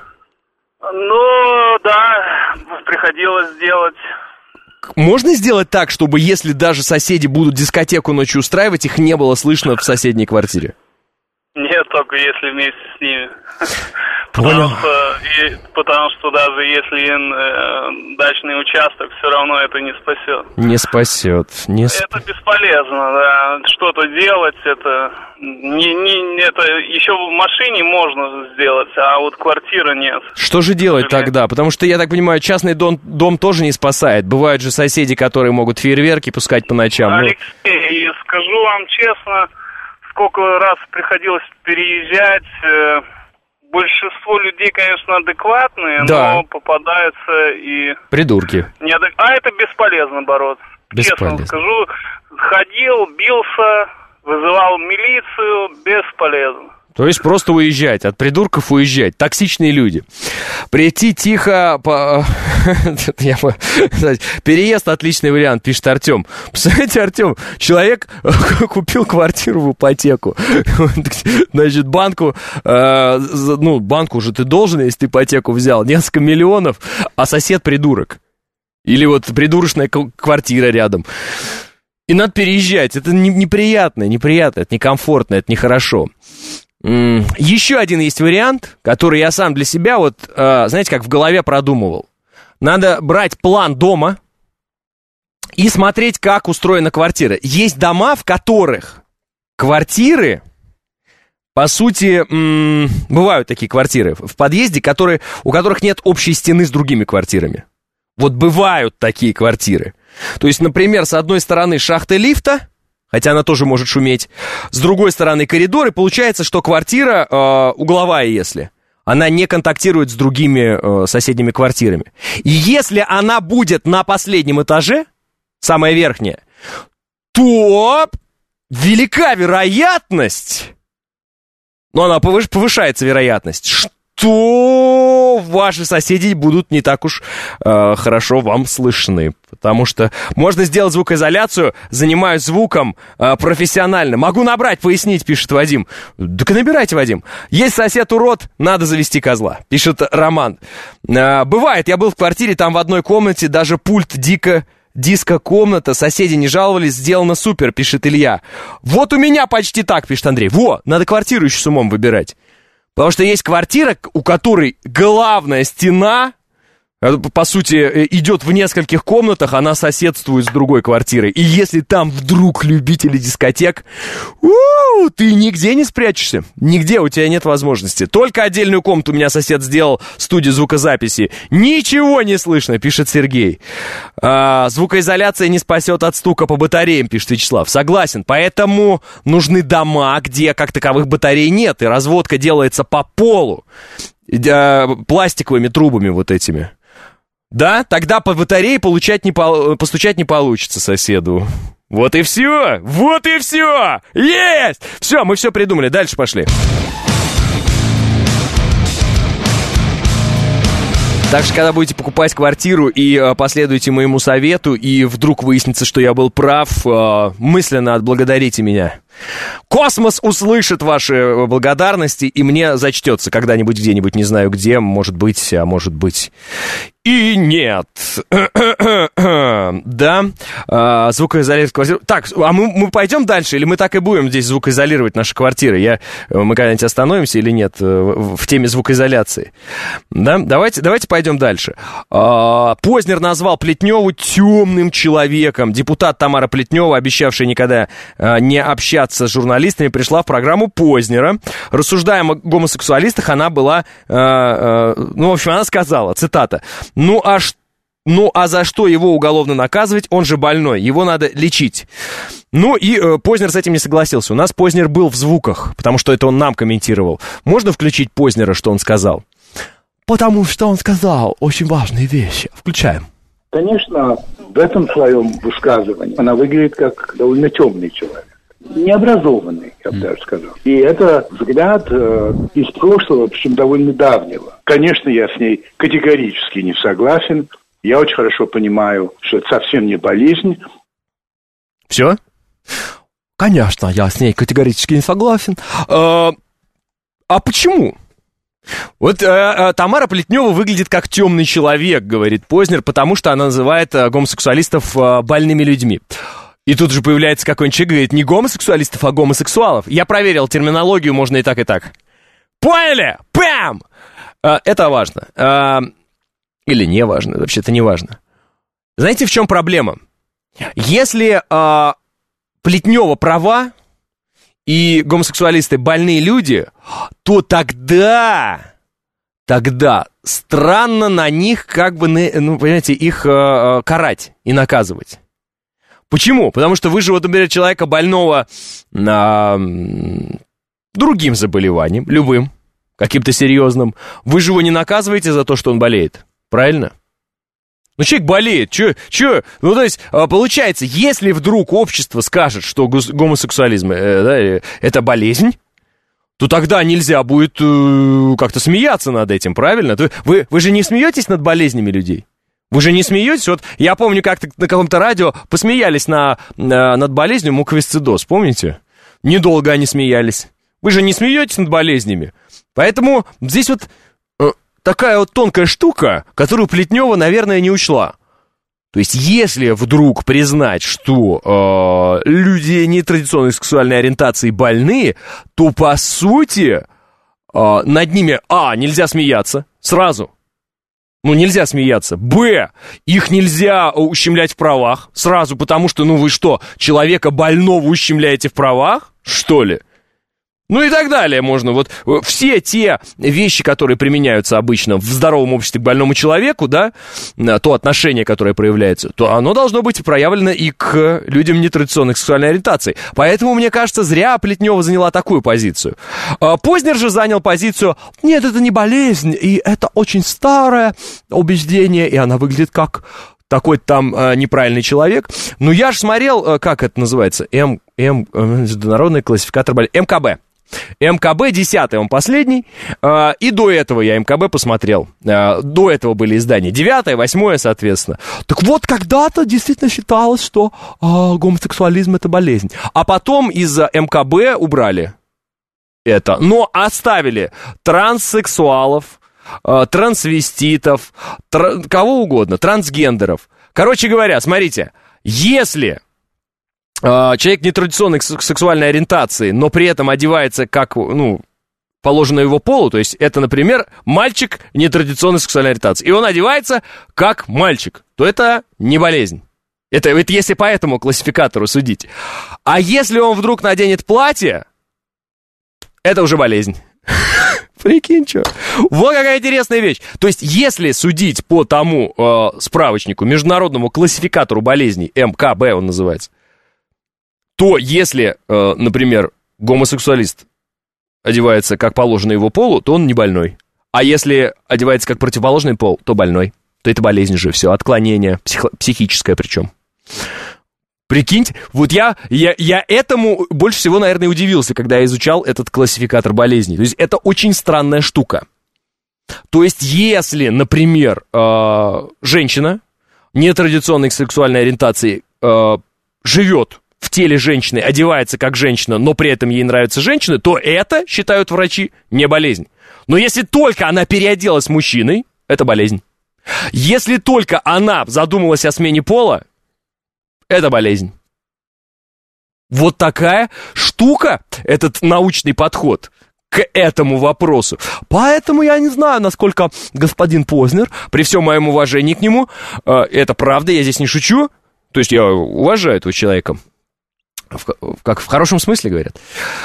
Ну, да, приходилось сделать. Можно сделать так, чтобы если даже соседи будут дискотеку ночью устраивать, их не было слышно в соседней квартире? Нет, только если вместе с ними. Понял. Потому что И, потому что даже если э, дачный участок, все равно это не спасет. Не спасет. Не сп... Это бесполезно, да. Что-то делать, это не, не это еще в машине можно сделать, а вот квартира нет. Что же делать тогда? Потому что, я так понимаю, частный дом, дом тоже не спасает. Бывают же соседи, которые могут фейерверки пускать по ночам. Алексей, ну... скажу вам честно, сколько раз приходилось переезжать, э, большинство людей, конечно, адекватные, да. но попадаются и... Придурки. Неадек... А это бесполезно бороться. Бесполезно. Честно скажу, ходил, бился, вызывал милицию, бесполезно. То есть просто уезжать, от придурков уезжать. Токсичные люди. Прийти тихо... По... Переезд — отличный вариант, пишет Артем. Представляете, Артем, человек купил квартиру в ипотеку. Значит, банку... Э, ну, банку уже ты должен, если ты ипотеку взял. Несколько миллионов, а сосед придурок. Или вот придурочная квартира рядом. И надо переезжать. Это неприятно, неприятно, это некомфортно, это нехорошо. Еще один есть вариант, который я сам для себя, вот, э, знаете, как в голове продумывал. Надо брать план дома и смотреть, как устроена квартира. Есть дома, в которых квартиры, по сути, м- бывают такие квартиры в подъезде, которые, у которых нет общей стены с другими квартирами. Вот бывают такие квартиры. То есть, например, с одной стороны шахта лифта, хотя она тоже может шуметь. С другой стороны коридор, и получается, что квартира э, угловая, если она не контактирует с другими э, соседними квартирами. И если она будет на последнем этаже, самая верхняя, то велика вероятность, но она повыш, повышается вероятность, что ваши соседи будут не так уж э, хорошо вам слышны. Потому что можно сделать звукоизоляцию, занимаюсь звуком э, профессионально. Могу набрать, пояснить, пишет Вадим. Так набирайте, Вадим. Есть сосед урод, надо завести козла, пишет Роман. Э, бывает, я был в квартире, там в одной комнате даже пульт дико... Диско-комната, соседи не жаловались, сделано супер, пишет Илья. Вот у меня почти так, пишет Андрей. Во, надо квартиру еще с умом выбирать. Потому что есть квартира, у которой главная стена, по сути, идет в нескольких комнатах, она соседствует с другой квартирой. И если там вдруг любители дискотек, у-у-у, ты нигде не спрячешься. Нигде у тебя нет возможности. Только отдельную комнату у меня сосед сделал, студию звукозаписи. Ничего не слышно, пишет Сергей. А, звукоизоляция не спасет от стука по батареям, пишет Вячеслав. Согласен, поэтому нужны дома, где как таковых батарей нет, и разводка делается по полу, пластиковыми трубами вот этими. Да, тогда по батарее получать не пол... постучать не получится соседу. Вот и все, вот и все, есть! Все, мы все придумали, дальше пошли. Так что, когда будете покупать квартиру и э, последуйте моему совету, и вдруг выяснится, что я был прав, э, мысленно отблагодарите меня. Космос услышит ваши благодарности, и мне зачтется когда-нибудь где-нибудь, не знаю где, может быть, а может быть и нет. Да, а, звукоизолировать квартиру. Так, а мы, мы пойдем дальше, или мы так и будем здесь звукоизолировать наши квартиры? Я, мы когда-нибудь остановимся или нет в, в теме звукоизоляции? Да, давайте, давайте пойдем дальше. А, Познер назвал Плетневу темным человеком. Депутат Тамара Плетнева, обещавшая никогда а, не общаться с журналистами, пришла в программу Познера. Рассуждая о гомосексуалистах, она была, а, а, ну, в общем, она сказала, цитата: «Ну а, ш... ну а за что его уголовно наказывать? Он же больной, его надо лечить». Ну и э, Познер с этим не согласился. У нас Познер был в звуках, потому что это он нам комментировал. Можно включить Познера, что он сказал? Потому что он сказал очень важные вещи. Включаем. Конечно, в этом своем высказывании она выглядит как довольно темный человек. Необразованный, я бы даже сказал. И это взгляд э, из прошлого, причем довольно давнего. Конечно, я с ней категорически не согласен. Я очень хорошо понимаю, что это совсем не болезнь. Все? Конечно, я с ней категорически не согласен. А, а почему? Вот э, э, Тамара Плетнева выглядит как темный человек, говорит Познер, потому что она называет э, гомосексуалистов э, больными людьми. И тут же появляется какой-нибудь человек, говорит, не гомосексуалистов, а гомосексуалов. Я проверил терминологию, можно и так, и так. Поняли? Пам! А, это важно. А, или не важно, вообще-то не важно. Знаете, в чем проблема? Если а, Плетнева права, и гомосексуалисты больные люди, то тогда, тогда странно на них как бы, ну, понимаете, их э, карать и наказывать. Почему? Потому что вы же, вот, например, человека больного э, другим заболеванием, любым, каким-то серьезным, вы же его не наказываете за то, что он болеет, правильно? Ну, человек болеет, чё, чё? Ну, то есть, получается, если вдруг общество скажет, что гомосексуализм э, да, это болезнь, то тогда нельзя будет э, как-то смеяться над этим, правильно? Вы, вы же не смеетесь над болезнями людей? Вы же не смеетесь? Вот я помню, как-то на каком-то радио посмеялись на, на, над болезнью муковисцидоз, помните? Недолго они смеялись. Вы же не смеетесь над болезнями. Поэтому здесь вот... такая вот тонкая штука, которую Плетнева, наверное, не учла. То есть, если вдруг признать, что э, люди нетрадиционной сексуальной ориентации больные, то, по сути, э, над ними, а, нельзя смеяться сразу. Ну, нельзя смеяться. Б, их нельзя ущемлять в правах сразу, потому что, ну, вы что, человека больного ущемляете в правах, что ли? Ну и так далее можно. Вот все те вещи, которые применяются обычно в здоровом обществе к больному человеку, да, то отношение, которое проявляется, то оно должно быть проявлено и к людям нетрадиционной сексуальной ориентации. Поэтому, мне кажется, зря Плетнева заняла такую позицию. Познер же занял позицию: нет, это не болезнь, и это очень старое убеждение, и она выглядит как... такой там э, неправильный человек. Ну, я же смотрел, э, как это называется, М, М, международный классификатор болезней, эм ка бэ. эм ка бэ десятый, он последний, э, и до этого я эм ка бэ посмотрел. Э, до этого были издания девятое, восьмое, соответственно. Так вот, когда-то действительно считалось, что э, гомосексуализм — это болезнь. А потом из эм ка бэ убрали это, но оставили транссексуалов, трансвеститов, тр... кого угодно, трансгендеров. Короче говоря, смотрите, если э, человек нетрадиционной сексуальной ориентации, но при этом одевается как, ну, положено его полу, то есть это, например, мальчик нетрадиционной сексуальной ориентации, и он одевается как мальчик, то это не болезнь. Это, это если по этому классификатору судить. А если он вдруг наденет платье, это уже болезнь. Прикинь, что. Вот какая интересная вещь. То есть, если судить по тому э, справочнику, международному классификатору болезней, эм ка бэ он называется, то если, э, например, гомосексуалист одевается как положено его полу, то он не больной. А если одевается как противоположный пол, то больной. То это болезнь же, все, отклонение, психо- психическое причем. Прикиньте, вот я, я, я этому больше всего, наверное, удивился, когда я изучал этот классификатор болезней. То есть это очень странная штука. То есть если, например, э, женщина нетрадиционной сексуальной ориентации э, живет в теле женщины, одевается как женщина, но при этом ей нравятся женщины, то это, считают врачи, не болезнь. Но если только она переоделась мужчиной, это болезнь. Если только она задумалась о смене пола, это болезнь. Вот такая штука, этот научный подход к этому вопросу. Поэтому я не знаю, насколько господин Познер, при всем моем уважении к нему, э, это правда, я здесь не шучу, то есть я уважаю этого человека, в, как в хорошем смысле говорят,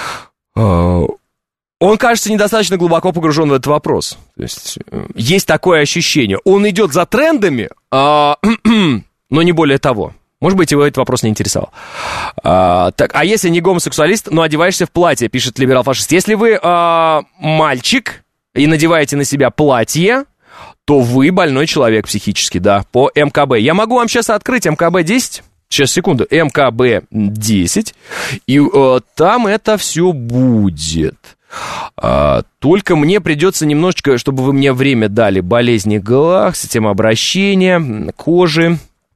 э, он, кажется, недостаточно глубоко погружен в этот вопрос. То есть э, есть такое ощущение. Он идет за трендами, э, но не более того. Может быть, его этот вопрос не интересовал. А, так, а если не гомосексуалист, но одеваешься в платье, пишет либерал-фашист. Если вы а, мальчик и надеваете на себя платье, то вы больной человек психически, да, по эм ка бэ. Я могу вам сейчас открыть эм ка бэ десять. Сейчас, секунду. эм ка бэ десять. И а, там это все будет. А, только мне придется немножечко, чтобы вы мне время дали. Болезни глаз, система обращения, кожи.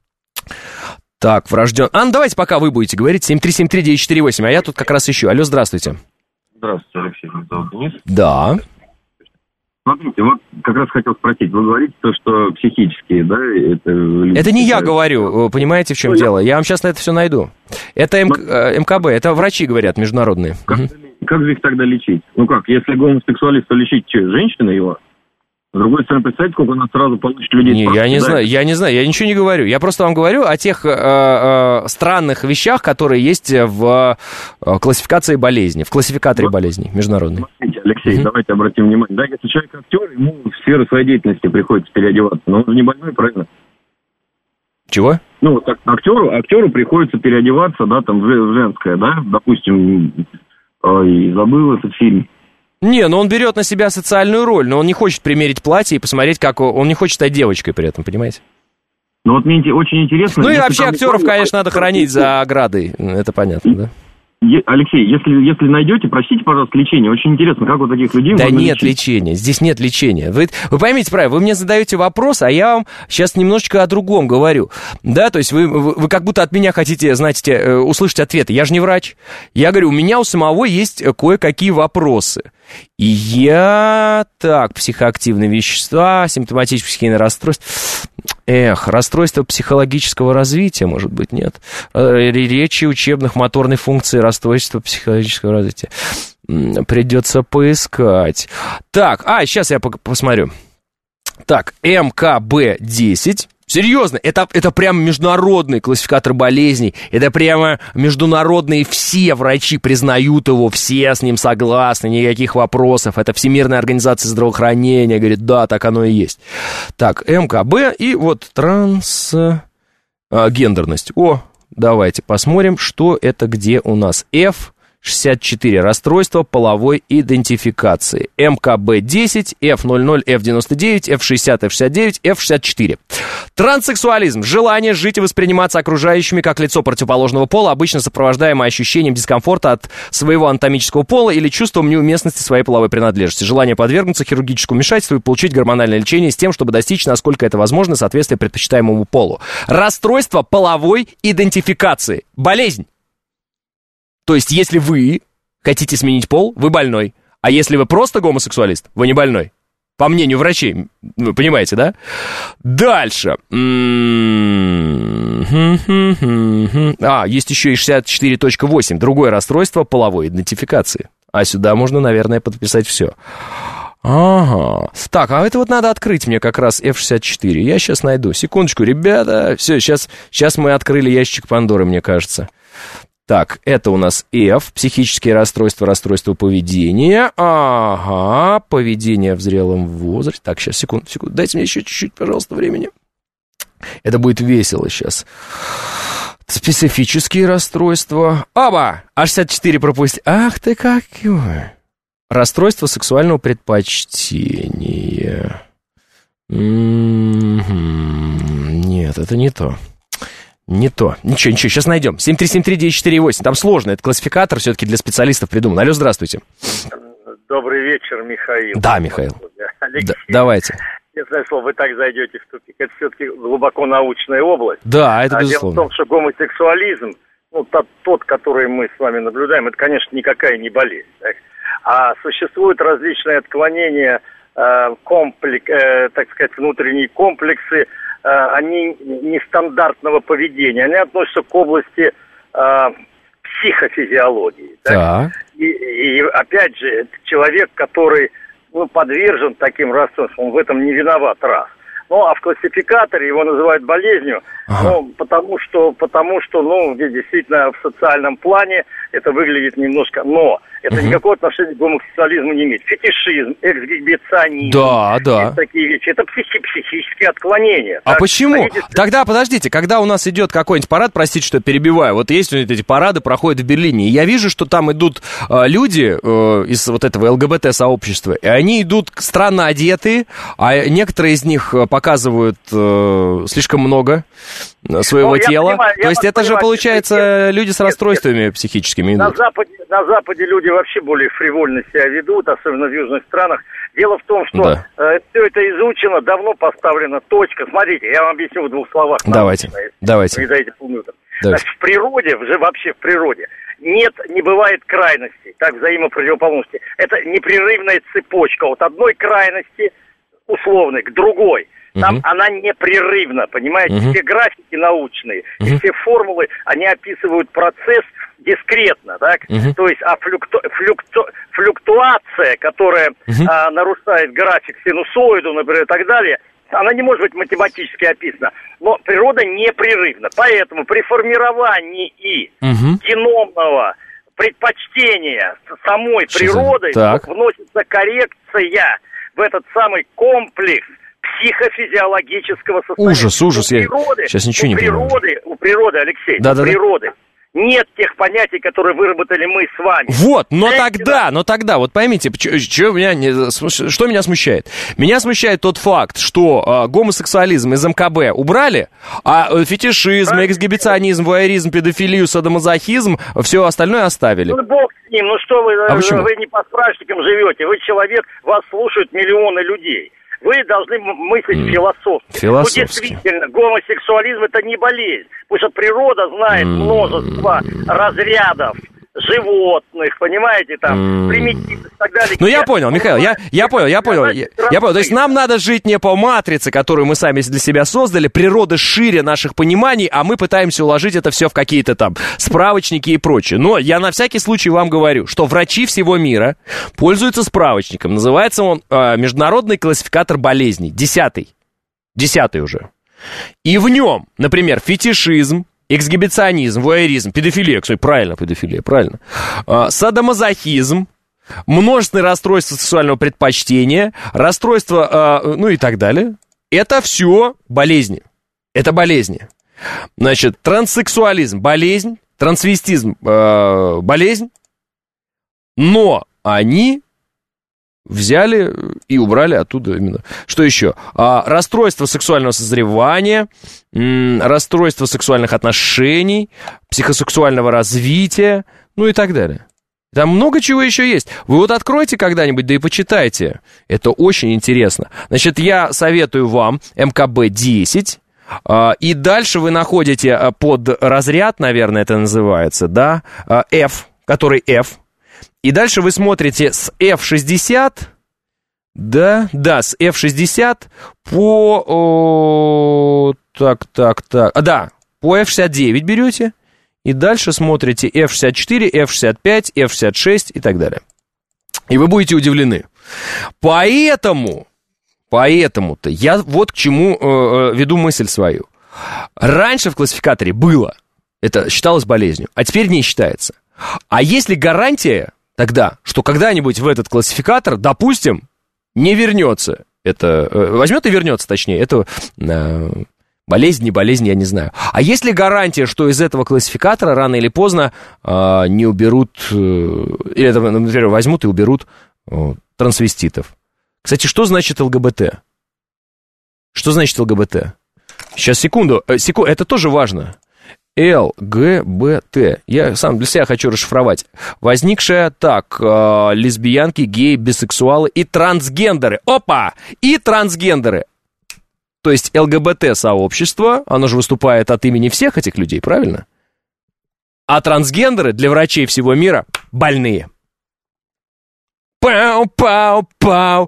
Так, врожден... А, ну давайте пока вы будете говорить. семь три семь три девять четыре восемь, а я тут как раз ищу. Алло, здравствуйте. Здравствуйте, Алексей, меня зовут Денис. Да. Смотрите, вот как раз хотел спросить. Вы говорите то, что психические, да? Это, это не я говорю, понимаете, в чем ну, дело? Я вам сейчас на это все найду. Это М... эм ка бэ, это врачи говорят, международные. Как, угу. как же их тогда лечить? Ну как, если гомосексуалиста лечить, что, женщина его? С другой стороны, представьте, сколько у нас сразу получит людей. Не, я не знаю, я не знаю, я ничего не говорю. Я просто вам говорю о тех э, э, странных вещах, которые есть в э, классификации болезней, в классификаторе вот. болезней международной. Смотрите, Алексей, mm-hmm. давайте обратим внимание. Да, если человек актер, ему в сферу своей деятельности приходится переодеваться, но он же не больной, правильно? Чего? Ну, так, актеру, актеру приходится переодеваться, да, там, в женское, да, допустим, ой, забыл этот фильм. Не, но он берет на себя социальную роль, но он не хочет примерить платье и посмотреть, как он, он не хочет стать девочкой при этом, понимаете? Ну вот мне очень интересно... Ну и вообще актеров, там... конечно, надо хоронить за оградой, это понятно, да? Алексей, если, если найдете, просите, пожалуйста, лечение. Очень интересно, как у таких людей... Да нет лечить. лечения, здесь нет лечения. Вы, вы поймите правильно, вы мне задаете вопрос, а я вам сейчас немножечко о другом говорю. Да, то есть вы, вы, вы как будто от меня хотите, знаете, услышать ответы. Я же не врач. Я говорю, у меня у самого есть кое-какие вопросы. И я... Так, психоактивные вещества, симптоматические психические расстройства... Эх, расстройство психологического развития, может быть, нет. Речи, учебных, моторной функции, расстройство психологического развития. Придется поискать. Так, а, сейчас я посмотрю. Так, эм ка бэ десять. Серьезно, это, это прям международный классификатор болезней. Это прямо международные, все врачи признают его, все с ним согласны, никаких вопросов. Это Всемирная организация здравоохранения, говорит, да, так оно и есть. Так, эм ка бэ и вот трансгендерность. О, давайте посмотрим, что это где у нас. F шестьдесят четыре. Расстройство половой идентификации. эм ка бэ десять, эф ноль ноль, эф девяносто девять, эф шестьдесят, эф шестьдесят девять, эф шестьдесят четыре. Транссексуализм. Желание жить и восприниматься окружающими как лицо противоположного пола, обычно сопровождаемое ощущением дискомфорта от своего анатомического пола или чувством неуместности своей половой принадлежности. Желание подвергнуться хирургическому вмешательству и получить гормональное лечение с тем, чтобы достичь, насколько это возможно, соответствия предпочитаемому полу. Расстройство половой идентификации. Болезнь. То есть, если вы хотите сменить пол, вы больной. А если вы просто гомосексуалист, вы не больной. По мнению врачей. Вы понимаете, да? Дальше. А, есть еще и шестьдесят четыре точка восемь. Другое расстройство половой идентификации. А сюда можно, наверное, подписать все. Ага. Так, а это вот надо открыть мне как раз эф шестьдесят четыре. Я сейчас найду. Секундочку, ребята. Все, сейчас, сейчас мы открыли ящик Пандоры, мне кажется. Так, это у нас F, психические расстройства, расстройства поведения. Ага, поведение в зрелом возрасте. Так, сейчас, секунду, секунду. Дайте мне еще чуть-чуть, пожалуйста, времени. Это будет весело сейчас. Специфические расстройства. Оба! А шестьдесят четыре пропусти. Ах ты какой! Расстройство сексуального предпочтения. М-м-м, нет, это не то. Не то. Ничего, ничего, сейчас найдем. семь три семь три девять четыре восемь. Там сложно, это классификатор все-таки для специалистов придуман. Алло, здравствуйте. Добрый вечер, Михаил. Да, Михаил. Д- давайте. Не знаю, слово, вы так зайдете в тупик. Это все-таки глубоко научная область. Да, это а безусловно. Дело в том, что гомосексуализм, ну, тот, тот, который мы с вами наблюдаем, это, конечно, никакая не болезнь. Так? А существуют различные отклонения, э, комплекс, э, так сказать, внутренние комплексы, они нестандартного поведения, они относятся к области э, психофизиологии. Да. И, и опять же, человек, который ну, подвержен таким расстройствам, он в этом не виноват, раз. Ну, а в классификаторе его называют болезнью, ага. ну, потому что, потому что, ну, действительно, в социальном плане это выглядит немножко, но это угу. никакого отношения к гомосексуализму не имеет. Фетишизм, эксгибиционизм, да, да. такие вещи, это психи- психические отклонения. А так? почему? А Тогда, подождите, когда у нас идет какой-нибудь парад, простите, что перебиваю, вот есть эти парады, проходят в Берлине, и я вижу, что там идут э, люди э, из вот этого ЛГБТ-сообщества, и они идут странно одетые, а некоторые из них показывают э, слишком много своего ну, тела. Понимаю, То есть это понимаю, же, получается, нет, люди с расстройствами нет, психическими идут. На Западе, на Западе люди вообще более фривольно себя ведут, особенно в южных странах. Дело в том, что да. э, все это изучено, давно поставлена точка. Смотрите, я вам объясню в двух словах. Давайте, научно, давайте. Не дайте полминуты. Значит, в природе, уже вообще в природе, нет, не бывает крайностей, так, взаимопротивоположности. Это непрерывная цепочка от одной крайности, условной, к другой. Там uh-huh. она непрерывна, понимаете? Uh-huh. Все графики научные, uh-huh. все формулы, они описывают процесс дискретно, так? Угу. То есть, а флюкту, флюкту, флюктуация, которая угу. а, нарушает график синусоиду, например, и так далее, она не может быть математически описана. Но природа непрерывна. Поэтому при формировании угу. геномного предпочтения самой природы вносится коррекция в этот самый комплекс психофизиологического состояния. Ужас, ужас. У я природы, сейчас ничего у не природы, понимаю. У природы, Алексей, да, у да, природы да. нет тех понятий, которые выработали мы с вами. Вот, но Эти тогда, но тогда, вот поймите, чё, чё меня не, что меня смущает? Меня смущает тот факт, что э, гомосексуализм из эм ка бэ убрали, а э, фетишизм, да. эксгибиционизм, вуайеризм, педофилию, садомазохизм, все остальное оставили. Ну, бог с ним, ну что вы, а вы не по справочникам живете, вы человек, вас слушают миллионы людей. Вы должны мыслить mm. философски. Философски. Ну, действительно, гомосексуализм – это не болезнь. Потому что природа знает mm. множество разрядов животных, понимаете, там, mm. примитивных и так далее. Ну, я понял, Михаил, я, я понял, я понял, я, я понял. То есть нам надо жить не по матрице, которую мы сами для себя создали, природа шире наших пониманий, а мы пытаемся уложить это все в какие-то там справочники и прочее. Но я на всякий случай вам говорю, что врачи всего мира пользуются справочником. Называется он э, Международный классификатор болезней, десятый. Десятый уже. И в нем, например, фетишизм, эксгибиционизм, вуайеризм, педофилия, кстати, правильно, педофилия, правильно, а, садомазохизм, множественные расстройства сексуального предпочтения, расстройства, а, ну и так далее. Это все болезни. Это болезни. Значит, транссексуализм – болезнь, трансвестизм а, – болезнь, но они взяли и убрали оттуда именно. Что еще? А, расстройство сексуального созревания, м- расстройство сексуальных отношений, психосексуального развития, ну и так далее. Там много чего еще есть. Вы вот откройте когда-нибудь, да и почитайте. Это очень интересно. Значит, я советую вам эм ка бэ десять, а, и дальше вы находите под разряд, наверное, это называется, да, F, который F. И дальше вы смотрите с эф шестьдесят, да, да, с эф шестьдесят по, о, так, так, так, а, да, по эф шестьдесят девять берете, и дальше смотрите эф шестьдесят четыре, эф шестьдесят пять, эф шестьдесят шесть и так далее. И вы будете удивлены. Поэтому, поэтому-то я вот к чему э, веду мысль свою. Раньше в классификаторе было, это считалось болезнью, а теперь не считается. А есть ли гарантия тогда, что когда-нибудь в этот классификатор, допустим, не вернется это, возьмет и вернется, точнее, это э, болезнь, не болезнь, я не знаю. А есть ли гарантия, что из этого классификатора рано или поздно э, не уберут, э, или, например, возьмут и уберут э, трансвеститов? Кстати, что значит эл гэ бэ тэ? Что значит эл гэ бэ тэ? Сейчас, секунду, э, секунду, это тоже важно. эл гэ бэ тэ. Я сам для себя хочу расшифровать. Возникшая так, э, лесбиянки, геи, бисексуалы и трансгендеры. Опа! И трансгендеры. То есть эл гэ бэ тэ-сообщество, оно же выступает от имени всех этих людей, правильно? А трансгендеры для врачей всего мира больные. Пау-пау-пау,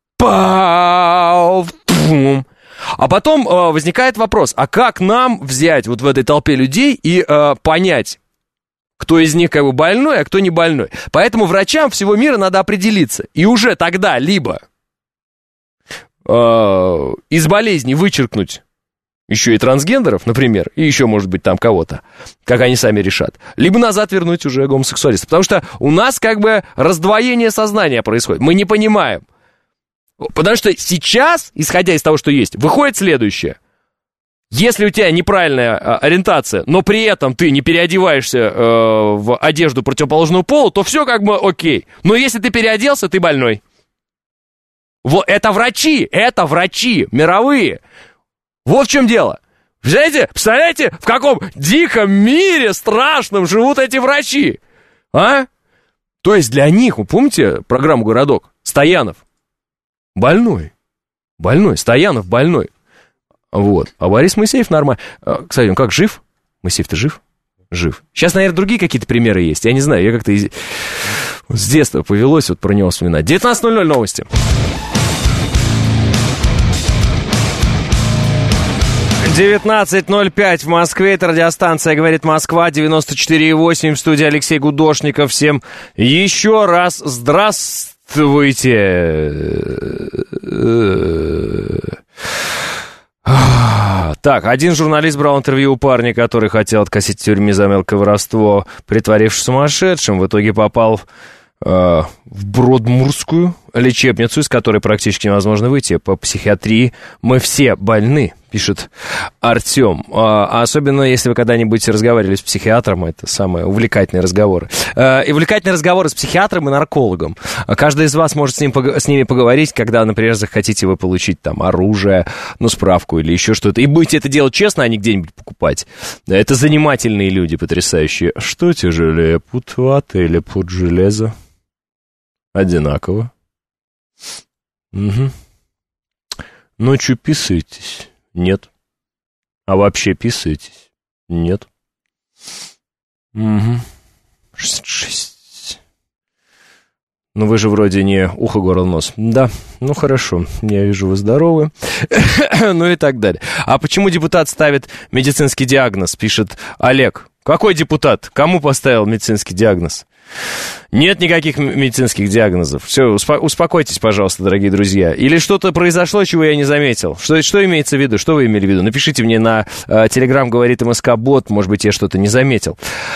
пау, пум. А потом э, возникает вопрос, а как нам взять вот в этой толпе людей и э, понять, кто из них как бы больной, а кто не больной? Поэтому врачам всего мира надо определиться. И уже тогда либо э, из болезни вычеркнуть еще и трансгендеров, например, и еще, может быть, там кого-то, как они сами решат, либо назад вернуть уже гомосексуалистов. Потому что у нас как бы раздвоение сознания происходит. Мы не понимаем. Потому что сейчас, исходя из того, что есть, выходит следующее. Если у тебя неправильная ориентация, но при этом ты не переодеваешься э, в одежду противоположного пола, то все как бы окей. Но если ты переоделся, ты больной. Вот это врачи, это врачи мировые. Вот в чем дело. Знаете, представляете, в каком диком мире страшном живут эти врачи? А? То есть для них, вы помните программу «Городок»? Стоянов. Больной. Больной. Стоянов больной. Вот. А Борис Моисеев нормально. Кстати, он как, жив? Моисеев-то жив? Жив. Сейчас, наверное, другие какие-то примеры есть. Я не знаю, я как-то из... с детства повелось вот про него вспоминать. девятнадцать ноль ноль новости. девятнадцать ноль пять в Москве. Это радиостанция «Говорит Москва», девяносто четыре и восемь. В студии Алексей Гудошников. Всем еще раз здравствуйте. Так, один журналист брал интервью у парня, который хотел откосить в тюрьме за мелкое воровство, притворившись сумасшедшим. В итоге попал э, в Бродмурскую лечебницу, из которой практически невозможно выйти. По психиатрии мы все больны, пишет Артем. А особенно, если вы когда-нибудь разговаривали с психиатром, это самые увлекательные разговоры. И увлекательные разговоры с психиатром и наркологом. Каждый из вас может с, ним, с ними поговорить, когда, например, захотите вы получить там оружие, ну, справку или еще что-то. И будете это делать честно, а не где-нибудь покупать. Это занимательные люди, потрясающие. Что тяжелее, пуд ваты или пуд железа? Одинаково. Угу. Ночью писаетесь? Нет. А вообще писаетесь? Нет. Угу. шестьдесят шесть. Ну вы же вроде не ухо, горло, нос. Да, ну хорошо, я вижу, вы здоровы. Ну и так далее. А почему депутат ставит медицинский диагноз, пишет Олег. Какой депутат? Кому поставил медицинский диагноз? Нет никаких медицинских диагнозов. Все, успо- успокойтесь, пожалуйста, дорогие друзья. Или что-то произошло, чего я не заметил. Что, что имеется в виду? Что вы имели в виду? Напишите мне на Телеграм, говорит МСК-бот. Может быть, я что-то не заметил.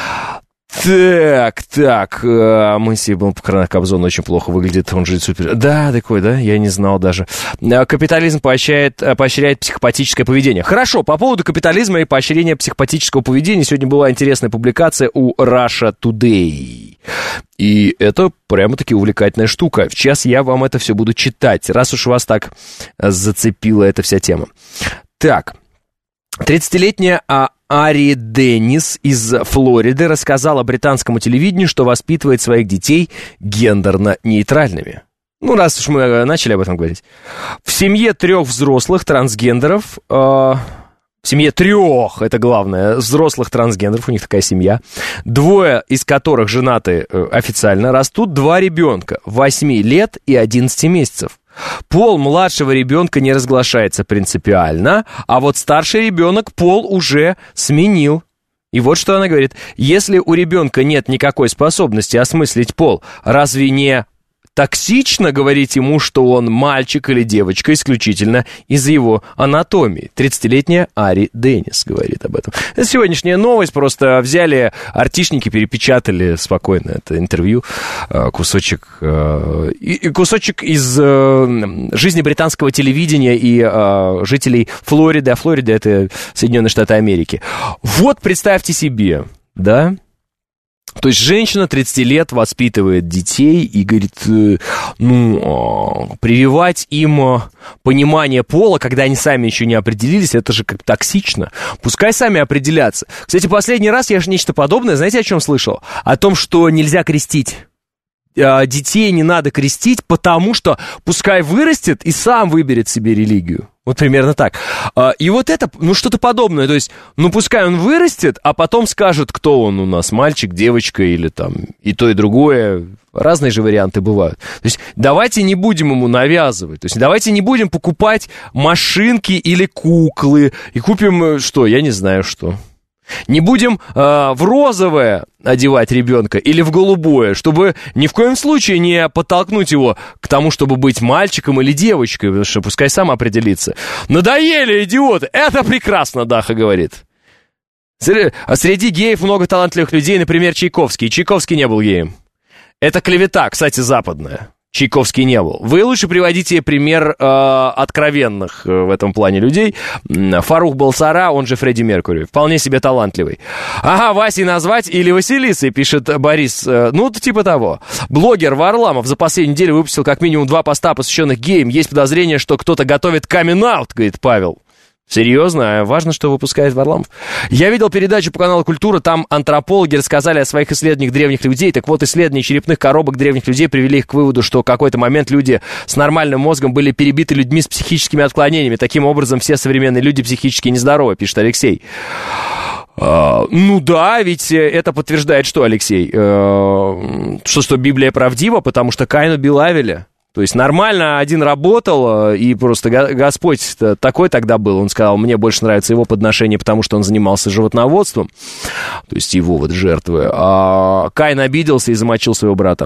Так, так, э, мысли был Кобзон очень плохо выглядит, он же супер... Да, такой, да, я не знал даже. Капитализм поощряет, поощряет психопатическое поведение. Хорошо, по поводу капитализма и поощрения психопатического поведения сегодня была интересная публикация у Russia Today. И это прямо-таки увлекательная штука. Сейчас я вам это все буду читать, раз уж вас так зацепила эта вся тема. Так, тридцатилетняя а Ари Деннис из Флориды рассказала британскому телевидению, что воспитывает своих детей гендерно-нейтральными. Ну, раз уж мы начали об этом говорить. В семье трех взрослых трансгендеров... Э, в семье трех, это главное, взрослых трансгендеров, у них такая семья, двое из которых женаты э, официально, растут два ребенка, восемь лет и одиннадцать месяцев. Пол младшего ребенка не разглашается принципиально, а вот старший ребенок пол уже сменил. И вот что она говорит. Если у ребенка нет никакой способности осмыслить пол, разве не токсично говорить ему, что он мальчик или девочка исключительно из-за его анатомии? тридцатилетняя Ари Деннис говорит об этом. Это сегодняшняя новость, просто взяли артишники, перепечатали спокойно это интервью, кусочек, кусочек из жизни британского телевидения и жителей Флориды, а Флорида — это Соединенные Штаты Америки. Вот представьте себе, да? То есть женщина тридцать лет воспитывает детей и говорит, ну, прививать им понимание пола, когда они сами еще не определились, это же как токсично. Пускай сами определятся. Кстати, последний раз я же нечто подобное, знаете, о чем слышал? О том, что нельзя крестить. Детей не надо крестить, потому что пускай вырастет и сам выберет себе религию. Вот примерно так. И вот это, ну, что-то подобное. То есть, ну, пускай он вырастет, а потом скажет, кто он у нас, мальчик, девочка или там и то, и другое. Разные же варианты бывают. То есть, давайте не будем ему навязывать. То есть, давайте не будем покупать машинки или куклы. И купим, что, я не знаю, что. Не будем э, в розовое одевать ребенка или в голубое, чтобы ни в коем случае не подтолкнуть его к тому, чтобы быть мальчиком или девочкой, потому что пускай сам определится. Надоели, идиоты! Это прекрасно, Даха говорит. Среди геев много талантливых людей, например, Чайковский. Чайковский не был геем. Это клевета, кстати, западная. Чайковский не был. Вы лучше приводите пример э, откровенных э, в этом плане людей. Фарух Балсара, он же Фредди Меркьюри. Вполне себе талантливый. Ага, Васей назвать или Василисой, пишет Борис. Э, ну, типа того. Блогер Варламов за последнюю неделю выпустил как минимум два поста, посвященных геям. Есть подозрение, что кто-то готовит камин-аут, говорит Павел. Серьезно? Важно, что выпускает Варламов. Я видел передачу по каналу «Культура», там антропологи рассказали о своих исследованиях древних людей. Так вот, исследования черепных коробок древних людей привели их к выводу, что в какой-то момент люди с нормальным мозгом были перебиты людьми с психическими отклонениями. Таким образом, все современные люди психически нездоровы, пишет Алексей. Uh, ну да, ведь это подтверждает что, Алексей? Uh, что, что Библия правдива, потому что Каин убил Авеля. То есть нормально один работал, и просто Господь такой тогда был. Он сказал, мне больше нравится его подношение, потому что он занимался животноводством. То есть его вот жертвы. А Каин обиделся и замочил своего брата.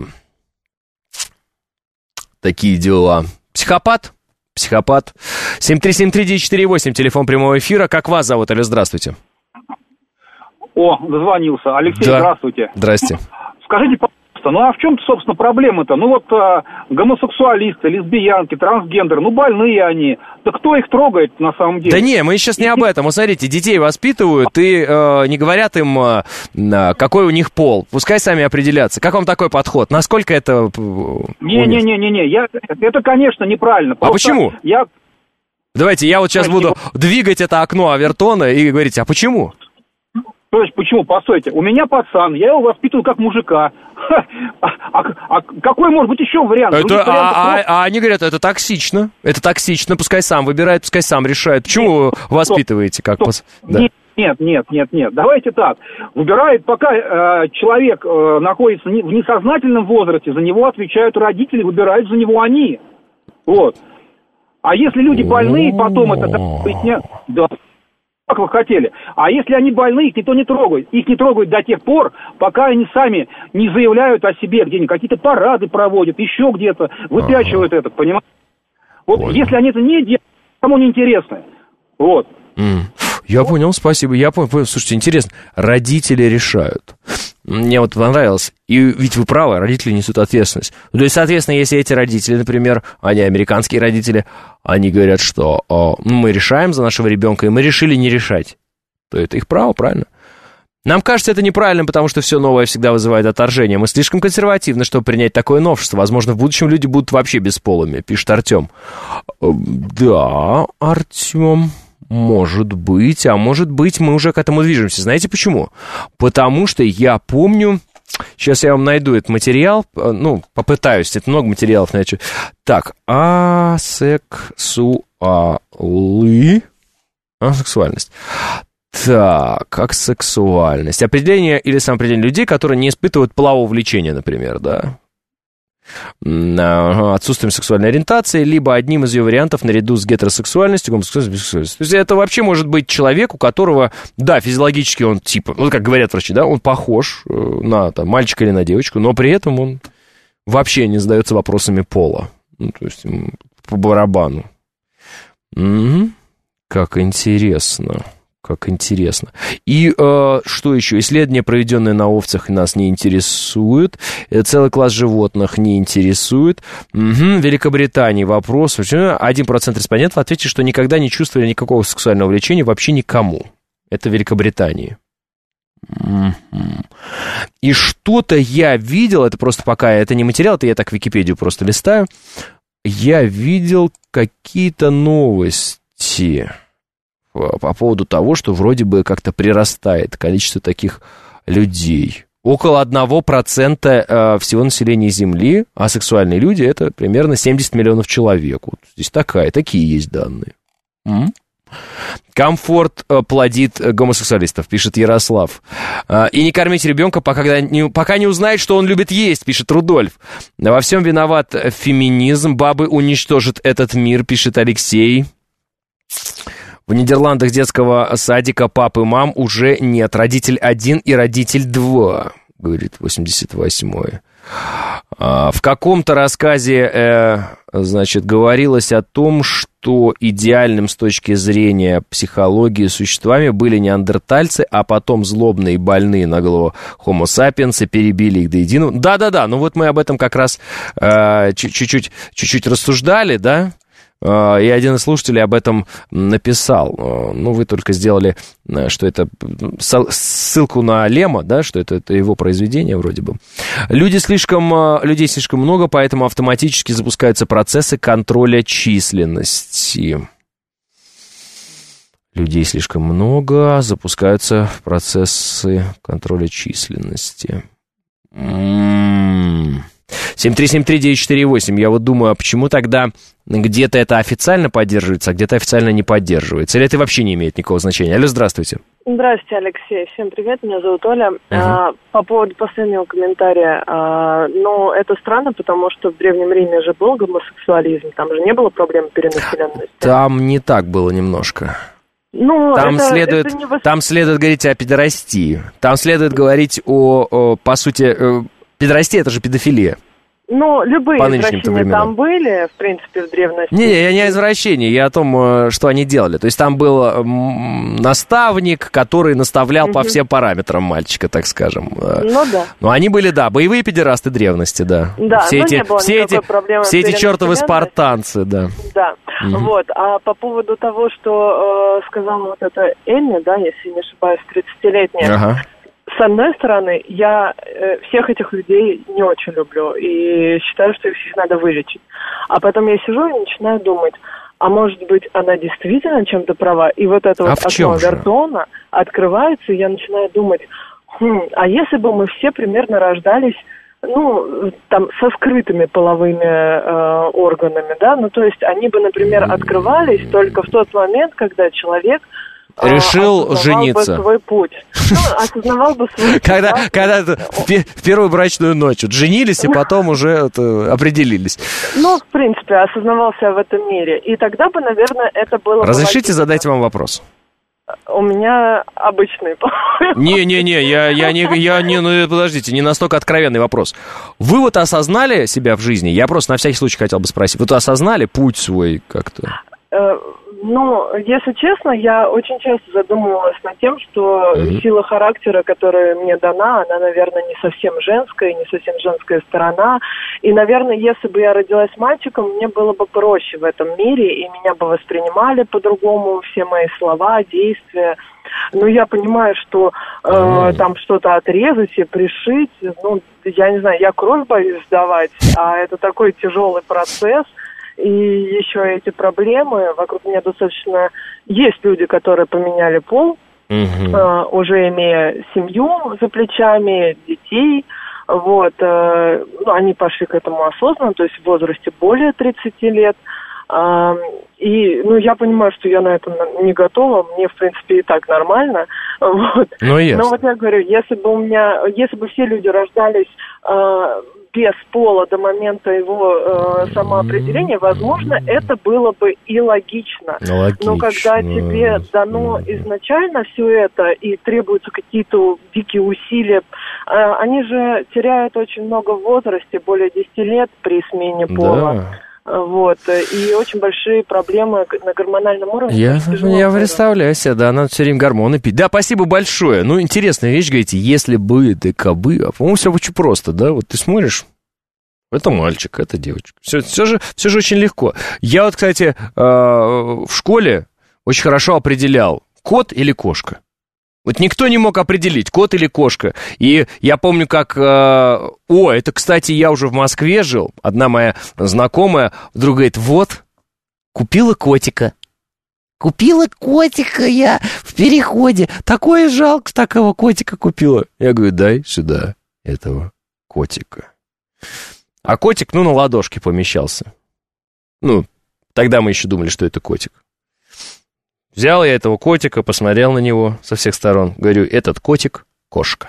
Такие дела. Психопат? Психопат. семь три семь три девять четыре восемь, телефон прямого эфира. Как вас зовут? Алло, здравствуйте. О, дозвонился. Алексей, да. Здравствуйте. Здрасте. Скажите, пожалуйста, ну а в чем, собственно, проблема-то? Ну вот а, гомосексуалисты, лесбиянки, трансгендеры, ну больные они. Да кто их трогает на самом деле? Да не, мы сейчас не об этом. Вот смотрите, детей воспитывают, и э, не говорят им, э, какой у них пол. Пускай сами определятся. Как вам такой подход? Насколько это... Не-не-не-не, я, это, конечно, неправильно. А почему? Я... Давайте, я вот сейчас буду двигать это окно Авертона и говорить, а почему? То есть, почему? Постойте, у меня пацан, я его воспитываю как мужика. А, а, а какой может быть еще вариант? Это, а, а, а они говорят, это токсично, это токсично, пускай сам выбирает, пускай сам решает. Почему нет, вы воспитываете как пацан? Да. Нет, нет, нет, нет, давайте так. Выбирает, пока э, человек э, находится не, в несознательном возрасте, за него отвечают родители, выбирают за него они. Вот. А если люди больные, потом это... Да. Как вы хотели. А если они больны, их никто не трогает. Их не трогают до тех пор, пока они сами не заявляют о себе где-нибудь. Какие-то парады проводят, еще где-то, выпячивают ага. это, понимаете? Вот Понял. Если они это не делают, кому не интересно. Вот. Mm. Я вот. понял, спасибо. Я понял. Слушайте, интересно. Родители решают. Мне вот понравилось. И ведь вы правы, родители несут ответственность. То есть, соответственно, если эти родители, например, они американские родители, они говорят, что о, мы решаем за нашего ребенка, и мы решили не решать, то это их право, правильно? Нам кажется это неправильным, потому что все новое всегда вызывает отторжение. Мы слишком консервативны, чтобы принять такое новшество. Возможно, в будущем люди будут вообще бесполыми, пишет Артем. Да, Артем... Может быть, а может быть, мы уже к этому движемся. Знаете почему? Потому что я помню... Сейчас я вам найду этот материал. Ну, попытаюсь. Это много материалов. Значит. Так, асексуалы... Асексуальность. Так, асексуальность. Определение или самоопределение людей, которые не испытывают полового влечения, например, да? Отсутствием сексуальной ориентации, либо одним из ее вариантов наряду с гетеросексуальностью, гомосексуальностью, бисексуальностью. То есть это вообще может быть человек, у которого, да, физиологически он типа, ну, как говорят врачи, да, он похож на там, мальчика или на девочку, но при этом он вообще не задается вопросами пола. Ну, то есть по барабану. Угу. Как интересно. Как интересно. И э, что еще? Исследования, проведенные на овцах, нас не интересуют. Целый класс животных не интересует. Угу. В Великобритании вопрос. Один процент респондентов ответили, что никогда не чувствовали никакого сексуального влечения вообще никому. Это в Великобритании. И что-то я видел, это просто пока, это не материал, это я так Википедию просто листаю. Я видел какие-то новости по поводу того, что вроде бы как-то прирастает количество таких людей. Около одного процента всего населения Земли, а сексуальные люди, это примерно семьдесят миллионов человек. Вот здесь такая, такие есть данные. М? Комфорт плодит гомосексуалистов, пишет Ярослав. И не кормить ребенка, пока не, пока не узнает, что он любит есть, пишет Рудольф. Во всем виноват феминизм, бабы уничтожат этот мир, пишет Алексей. В Нидерландах детского садика пап и мам уже нет. Родитель один и родитель два, говорит восемьдесят восьмой. А, в каком-то рассказе, э, значит, говорилось о том, что идеальным с точки зрения психологии существами были неандертальцы, а потом злобные и больные на голову homo sapiens перебили их до единого. Да-да-да, ну вот мы об этом как раз э, чуть-чуть, чуть-чуть рассуждали, да? И один из слушателей об этом написал. Ну, вы только сделали, что это ссылку на Лема, да, что это, это его произведение вроде бы. Люди слишком, людей слишком много, поэтому автоматически запускаются процессы контроля численности. Людей слишком много, запускаются процессы контроля численности. М-м-м. семь три семь три девять четыре восемь. Я вот думаю, а почему тогда где-то это официально поддерживается, а где-то официально не поддерживается? Или это вообще не имеет никакого значения? Алло, здравствуйте. Здравствуйте, Алексей. Всем привет, меня зовут Оля. Uh-huh. А, по поводу последнего комментария. А, ну, это странно, потому что в Древнем Риме же был гомосексуализм. Там же не было проблем перенаселенности. Там не так было немножко. Ну, там, это, следует, это не вос... там следует говорить о педорастии. Там следует говорить о, о по сути, педорастия — это же педофилия. Ну, любые извращения там были, в принципе, в древности. Не, я не о извращении, я о том, что они делали. То есть там был наставник, который наставлял угу. по всем параметрам мальчика, так скажем. Ну да. Но они были, да, боевые педерасты древности, да. Да, все но эти, не было все эти, проблемы все эти чертовы спартанцы, да. Да, угу. вот. А по поводу того, что э, сказала вот эта Эльми, да, если не ошибаюсь, тридцатилетняя. Ага. С одной стороны, я э, всех этих людей не очень люблю и считаю, что их всех надо вылечить. А потом я сижу и начинаю думать, а может быть, она действительно чем-то права? И вот это а вот окно Вертона открывается, и я начинаю думать, хм, а если бы мы все примерно рождались, ну, там, со скрытыми половыми э, органами, да, ну, то есть они бы, например, открывались только в тот момент, когда человек решил осознавал жениться. Бы свой путь. Ну, осознавал бы свой путь. Когда, когда в первую брачную ночь женились, и потом уже это, определились. Ну, в принципе, осознавался в этом мире. И тогда бы, наверное, это было... Разрешите задать вам вопрос? У меня обычный. Не-не-не, я, я не, я не, ну подождите, не настолько откровенный вопрос. Вы вот осознали себя в жизни? Я просто на всякий случай хотел бы спросить. Вы осознали путь свой как-то? Ну, если честно, я очень часто задумывалась над тем, что mm-hmm. сила характера, которая мне дана, она, наверное, не совсем женская, не совсем женская сторона. И, наверное, если бы я родилась мальчиком, мне было бы проще в этом мире, и меня бы воспринимали по-другому, все мои слова, действия. Но я понимаю, что э, mm-hmm. там что-то отрезать и пришить, ну, я не знаю, я кровь боюсь сдавать, а это такой тяжелый процесс. И еще эти проблемы. Вокруг меня достаточно... Есть люди, которые поменяли пол, uh-huh. э, уже имея семью за плечами, детей. Вот. Э, ну, они пошли к этому осознанно, то есть в возрасте более тридцати лет. Э, и, ну, я понимаю, что я на это не готова. Мне, в принципе, и так нормально. Вот. Ну, ясно. Но вот я говорю, если бы у меня... Если бы все люди рождались... Э, без пола до момента его э, самоопределения, возможно, это было бы и логично. логично. Но когда тебе дано изначально все это и требуются какие-то дикие усилия, э, они же теряют очень много в возрасте, более десяти лет при смене пола. Да. Вот, и очень большие проблемы на гормональном уровне. Я, я представляю себе, да, надо все время гормоны пить. Да, спасибо большое. Ну, интересная вещь, говорите, если бы, да кабы. А, по-моему, все очень просто, да? Вот ты смотришь, это мальчик, это девочка. Все, все, же, все же очень легко. Я вот, кстати, в школе очень хорошо определял, кот или кошка. Вот никто не мог определить, кот или кошка. И я помню, как... Э, о, это, кстати, я уже в Москве жил. Одна моя знакомая вдруг говорит, вот, купила котика. Купила котика я в переходе. Такое жалко, такого котика купила. Я говорю, дай сюда этого котика. А котик, ну, на ладошке помещался. Ну, тогда мы еще думали, что это котик. Взял я этого котика, посмотрел на него со всех сторон. Говорю, этот котик — кошка.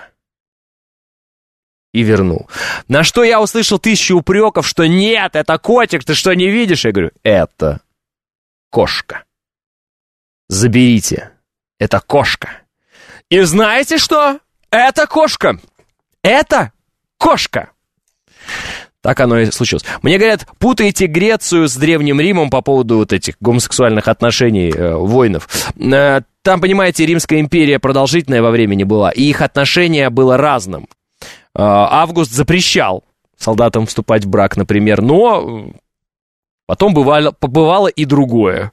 И вернул. На что я услышал тысячу упреков, что нет, это котик, ты что, не видишь? Я говорю, это кошка. Заберите. Это кошка. И знаете что? Это кошка. Это кошка. Так оно и случилось. Мне говорят, путаете Грецию с Древним Римом по поводу вот этих гомосексуальных отношений э, воинов. Э, там, понимаете, Римская империя продолжительная во времени была, и их отношение было разным. Э, Август запрещал солдатам вступать в брак, например, но потом бывало, бывало и другое.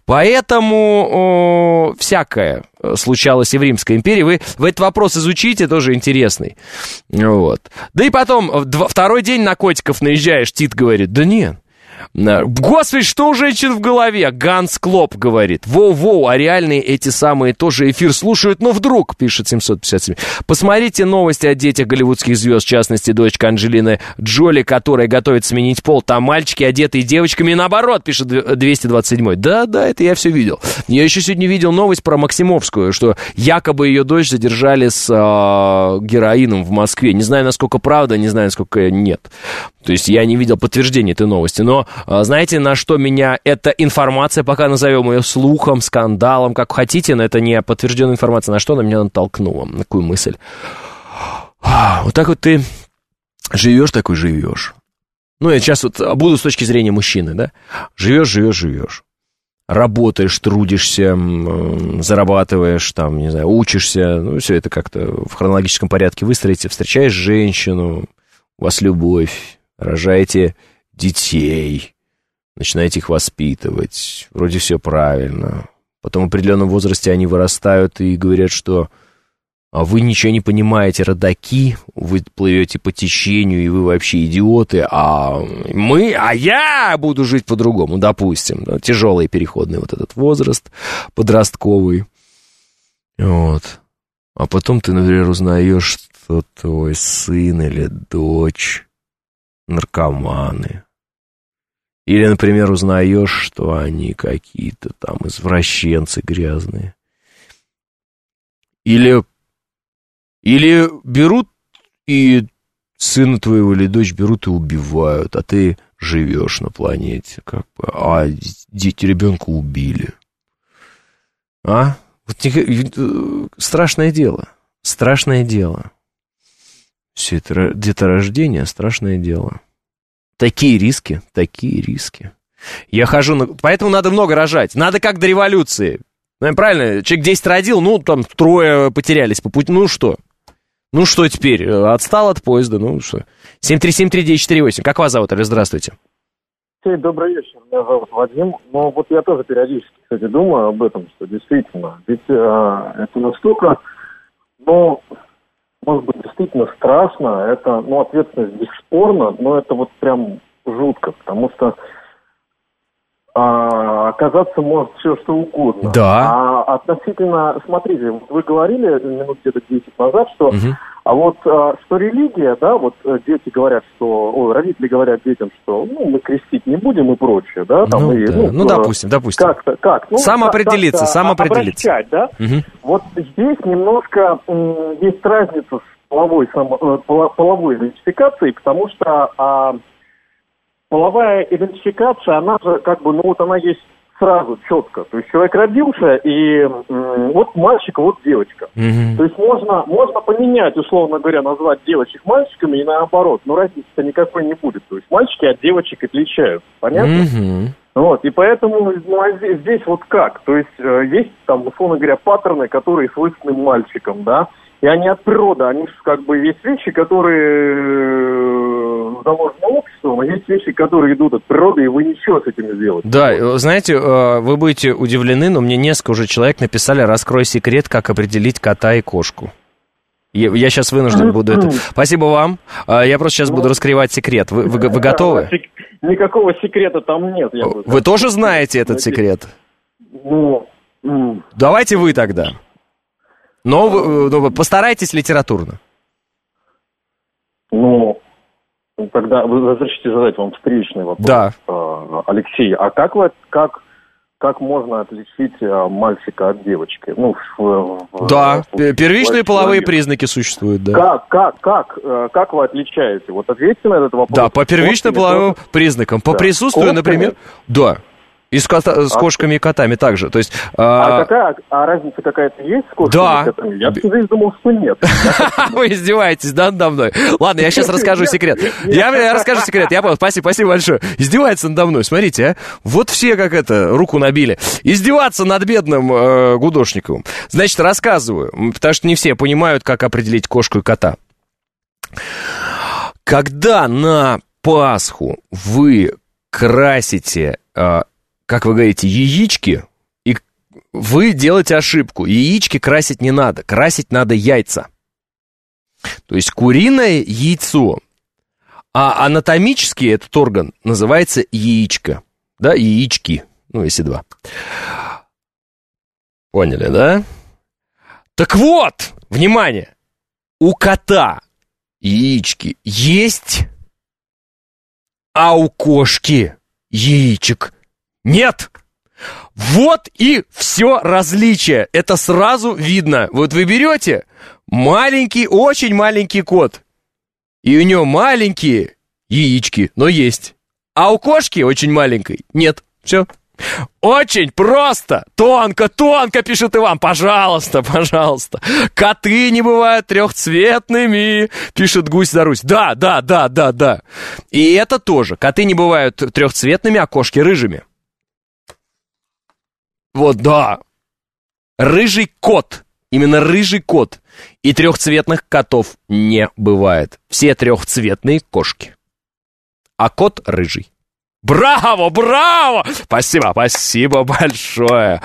Поэтому э, всякое случалось и в Римской империи. Вы, вы этот вопрос изучите, тоже интересный. Вот. Да и потом, дв- второй день на котиков наезжаешь, Тит говорит, да нет, Господи, что у женщин в голове? Ганс Клоп говорит. Воу-воу, а реальные эти самые тоже эфир слушают, но вдруг, пишет семьсот пятьдесят семь. Посмотрите новости о детях голливудских звезд, в частности, дочка Анджелины Джоли, которая готовит сменить пол. Там мальчики, одетые девочками, и наоборот, пишет двести двадцать седьмой. Да-да, это я все видел. Я еще сегодня видел новость про Максимовскую, что якобы ее дочь задержали с э, героином в Москве. Не знаю, насколько правда, не знаю, насколько нет. То есть я не видел подтверждения этой новости. Но знаете, на что меня эта информация, пока назовем ее слухом, скандалом, как хотите, но это не подтвержденная информация, на что она меня натолкнула, на какую мысль. Вот так вот ты живешь, такой живешь. Ну, я сейчас вот буду с точки зрения мужчины, да? Живешь, живешь, живешь. Работаешь, трудишься, зарабатываешь, там, не знаю, учишься. Ну, все это как-то в хронологическом порядке выстроите. Встречаешь женщину, у вас любовь, рожаете детей, начинаете их воспитывать, вроде все правильно. Потом в определенном возрасте они вырастают и говорят, что а вы ничего не понимаете, родаки, вы плывете по течению, и вы вообще идиоты, а мы, а я буду жить по-другому, допустим. Да, тяжелый переходный вот этот возраст подростковый. Вот. А потом ты, например, узнаешь, что твой сын или дочь наркоманы. Или, например, узнаешь, что они какие-то там извращенцы грязные. Или, или берут и сына твоего или дочь берут и убивают, а ты живешь на планете, как бы, а дети ребенка убили. А? Вот страшное дело. Страшное дело. Все это деторождение, страшное дело. Такие риски, такие риски. Я хожу на... Поэтому надо много рожать. Надо как до революции. Ну, правильно, человек десять родил, ну, там, трое потерялись по пути. Ну, что? Ну, что теперь? Отстал от поезда, ну, что? семь три семь три девять четыре восемь. Как вас зовут, Олег? Здравствуйте. Добрый вечер, меня зовут Вадим. Но вот я тоже периодически, кстати, думаю об этом, что действительно, ведь э, это настолько, ну... может быть, действительно страшно, это, ну, ответственность бесспорна, но это вот прям жутко, потому что а, оказаться может все, что угодно. Да. А относительно, смотрите, вот вы говорили минут где-то десять назад, что, угу. а вот, а, что религия, да, вот дети говорят, что, ой, родители говорят детям, что, ну, мы крестить не будем и прочее, да, там, ну, и, да. ну, ну, допустим, допустим. Как-то, как? Ну, самоопределиться, как-то самоопределиться. Обращать, да? Угу. Вот здесь немножко м, есть разница с половой, само, половой идентификацией, потому что а, половая идентификация, она же как бы, ну вот она есть сразу, четко. То есть человек родился, и м, вот мальчик, вот девочка. Mm-hmm. То есть можно, можно поменять, условно говоря, назвать девочек мальчиками и наоборот, но разницы-то никакой не будет. То есть мальчики от девочек отличаются. Понятно? Mm-hmm. Вот, и поэтому ну, а здесь, здесь вот как? То есть э, есть там, условно говоря, паттерны, которые свойственны мальчикам, да? И они от природы, они же как бы есть вещи, которые заложены обществом, а есть вещи, которые идут от природы, и вы ничего с этим не сделаете. Да, знаете, вы будете удивлены, но мне несколько уже человек написали: раскрой секрет, как определить кота и кошку. Я, я сейчас вынужден буду это... Спасибо вам. Я просто сейчас буду раскрывать секрет. Вы, вы, вы готовы? Никакого секрета там нет. Я вы тоже знаете этот секрет? Ну... Давайте вы тогда. Но вы, ну, постарайтесь литературно. Ну, тогда вы разрешите задать вам встречный вопрос. Да. Алексей, а как вы, как, как можно отличить мальчика от девочки? Ну, в, да, в, первичные в половые признаки существуют, да. Как, как, как, как вы отличаете? Вот ответьте на этот вопрос. Да, по первичным половым признакам. По да. присутствию, например, да. И с, кота, с кошками и котами также. То есть, а, а, какая, а разница какая-то есть с кошками да. и котами? Я всю жизнь думал, что нет. Вы издеваетесь, да, надо мной? Ладно, я сейчас расскажу секрет. Я расскажу секрет, я понял, спасибо, спасибо большое. Издевается надо мной, смотрите, а. Вот все как это, руку набили. Издеваться над бедным э, Гудошниковым. Значит, рассказываю, потому что не все понимают, как определить кошку и кота. Когда на Пасху вы красите... Э, как вы говорите, яички, и вы делаете ошибку. Яички красить не надо, красить надо яйца. То есть куриное яйцо, А анатомически этот орган называется яичко. Да, яички. Ну, если два. Поняли, да? Так вот, внимание. У кота яички есть, а у кошки яичек нет. Вот и все различие. Это сразу видно. Вот вы берете маленький, очень маленький кот, и у него маленькие яички, но есть. А у кошки очень маленькой нет. Все. Очень просто, тонко, тонко, пишет Иван. Пожалуйста, пожалуйста. Коты не бывают трехцветными, пишет Гусь за Русь. Да, да, да, да, да. И это тоже. Коты не бывают трехцветными, а кошки рыжими. Вот, да. Рыжий кот. Именно рыжий кот. И трехцветных котов не бывает. Все трехцветные кошки. А кот рыжий. Браво, браво! Спасибо, спасибо большое.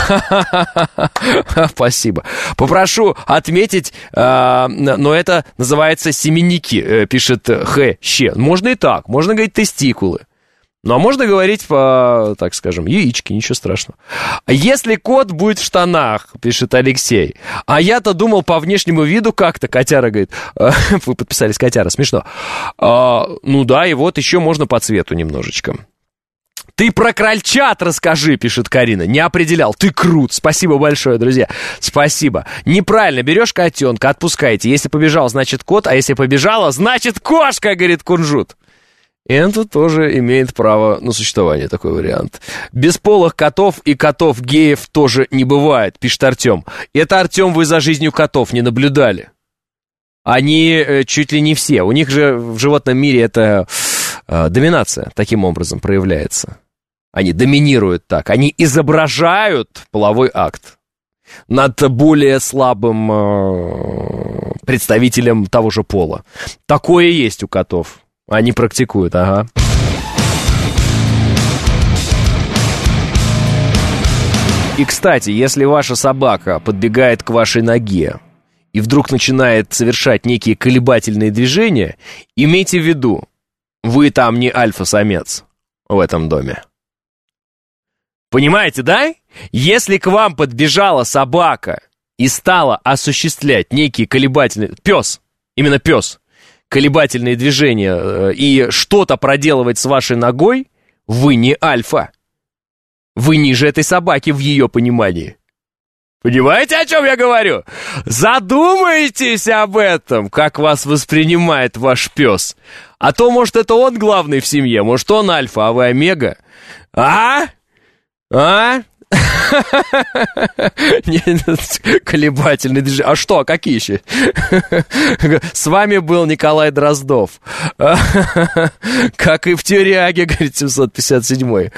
Спасибо. Попрошу отметить, э, но это называется семенники, э, пишет Х. Щ. Можно и так, можно говорить тестикулы. Ну, а можно говорить по, так скажем, яички, ничего страшного. Если кот будет в штанах, пишет Алексей, а я-то думал по внешнему виду как-то, котяра говорит, вы подписались котяра, смешно. А, ну да, и вот еще можно по цвету немножечко. Ты про крольчат расскажи, пишет Карина. Не определял. Ты крут. Спасибо большое, друзья. Спасибо. Неправильно. Берешь котенка, отпускаете. Если побежал, значит кот, а если побежала, значит кошка, говорит Кунжут. И это тоже имеет право на существование, такой вариант. Бесполых котов и котов-геев тоже не бывает, пишет Артем. Это, Артем, вы за жизнью котов не наблюдали. Они э, чуть ли не все. У них же в животном мире это э, доминация таким образом проявляется. Они доминируют так. Они изображают половой акт над более слабым э, представителем того же пола. Такое есть у котов. Они практикуют, ага. И, кстати, если ваша собака подбегает к вашей ноге и вдруг начинает совершать некие колебательные движения, имейте в виду, вы там не альфа-самец в этом доме. Понимаете, да? Если к вам подбежала собака и стала осуществлять некие колебательные... Пес, именно пес. колебательные движения и что-то проделывать с вашей ногой, вы не альфа. Вы ниже этой собаки в ее понимании. Понимаете, о чем я говорю? Задумайтесь об этом, как вас воспринимает ваш пес. А то, может, это он главный в семье, может, он альфа, а вы омега. А? А? Колебательный движение. А что, какие еще? С вами был Николай Дроздов. Как и в тюряге, говорит семьсот пятьдесят седьмой.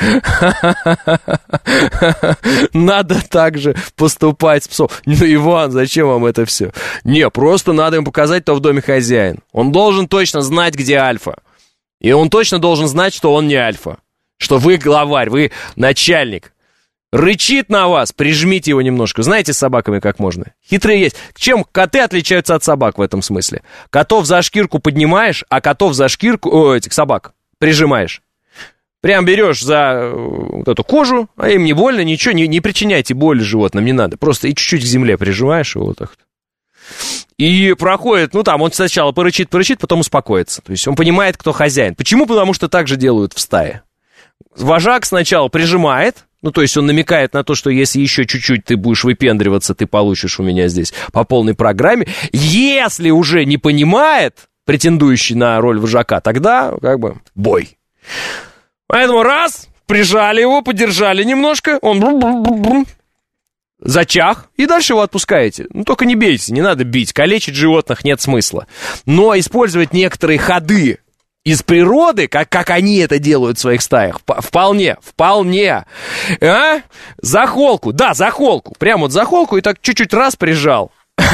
Надо так же поступать с псом. Ну, Иван, зачем вам это все? Не, просто надо ему показать, кто в доме хозяин. Он должен точно знать, где альфа. И он точно должен знать, что он не альфа. Что вы главарь, вы начальник. Рычит на вас, прижмите его немножко. Знаете, с собаками как можно? Хитрые есть. Чем коты отличаются от собак в этом смысле? Котов за шкирку поднимаешь, а котов за шкирку, о, этих собак, прижимаешь. Прям берешь за вот эту кожу, а им не больно, ничего, не, не причиняйте боли животным, не надо. Просто и чуть-чуть к земле прижимаешь его вот так вот. И проходит, ну там, он сначала порычит, порычит, потом успокоится. То есть он понимает, кто хозяин. Почему? Потому что так же делают в стае. Вожак сначала прижимает, ну, то есть он намекает на то, что если еще чуть-чуть ты будешь выпендриваться, ты получишь у меня здесь по полной программе. Если уже не понимает, претендующий на роль вожака, тогда как бы бой. Поэтому раз, прижали его, подержали немножко, он зачах, и дальше его отпускаете. Ну, только не бейте, не надо бить, калечить животных нет смысла. Но использовать некоторые ходы из природы, как, как они это делают в своих стаях, вполне, вполне. А? За холку, да, за холку. Прям вот за холку и так чуть-чуть раз прижал.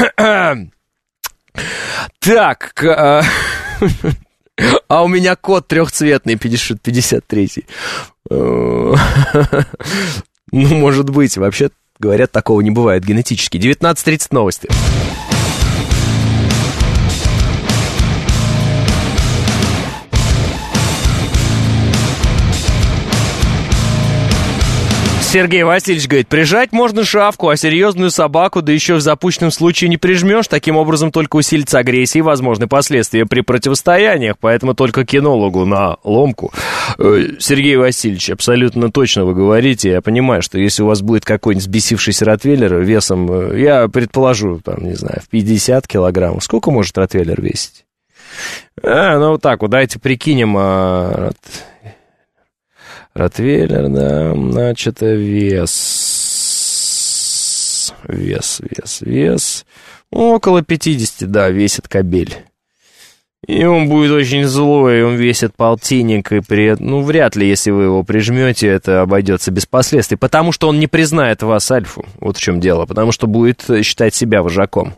Так, а... а у меня кот трехцветный, пятьдесят третий. Ну, может быть, вообще, говорят, такого не бывает генетически. девятнадцать тридцать новости. Сергей Васильевич говорит, прижать можно шавку, а серьезную собаку, да еще в запущенном случае не прижмешь. Таким образом только усилится агрессия и возможны последствия при противостояниях. Поэтому только кинологу на ломку. Сергей Васильевич, абсолютно точно вы говорите. Я понимаю, что если у вас будет какой-нибудь взбесившийся ротвейлер весом, я предположу, там, не знаю, в пятьдесят килограммов. Сколько может ротвейлер весить? А, ну вот так вот, давайте прикинем... А... Ротвейлер, да, значит, вес, вес, вес, вес, около пятьдесят, да, весит кобель. И он будет очень злой, он весит полтинник, и при... ну, вряд ли, если вы его прижмете, это обойдется без последствий, потому что он не признает вас альфу, вот в чем дело, потому что будет считать себя вожаком.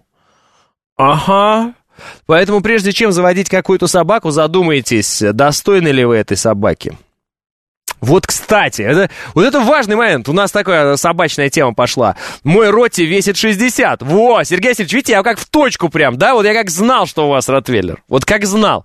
Ага. Поэтому прежде чем заводить какую-то собаку, задумайтесь, достойны ли вы этой собаки. Вот, кстати, это, вот это важный момент. У нас такая собачная тема пошла. Мой Ротти весит шестьдесят. Во, Сергей Васильевич, видите, я как в точку прям, да? Вот я как знал, что у вас ротвейлер. Вот как знал.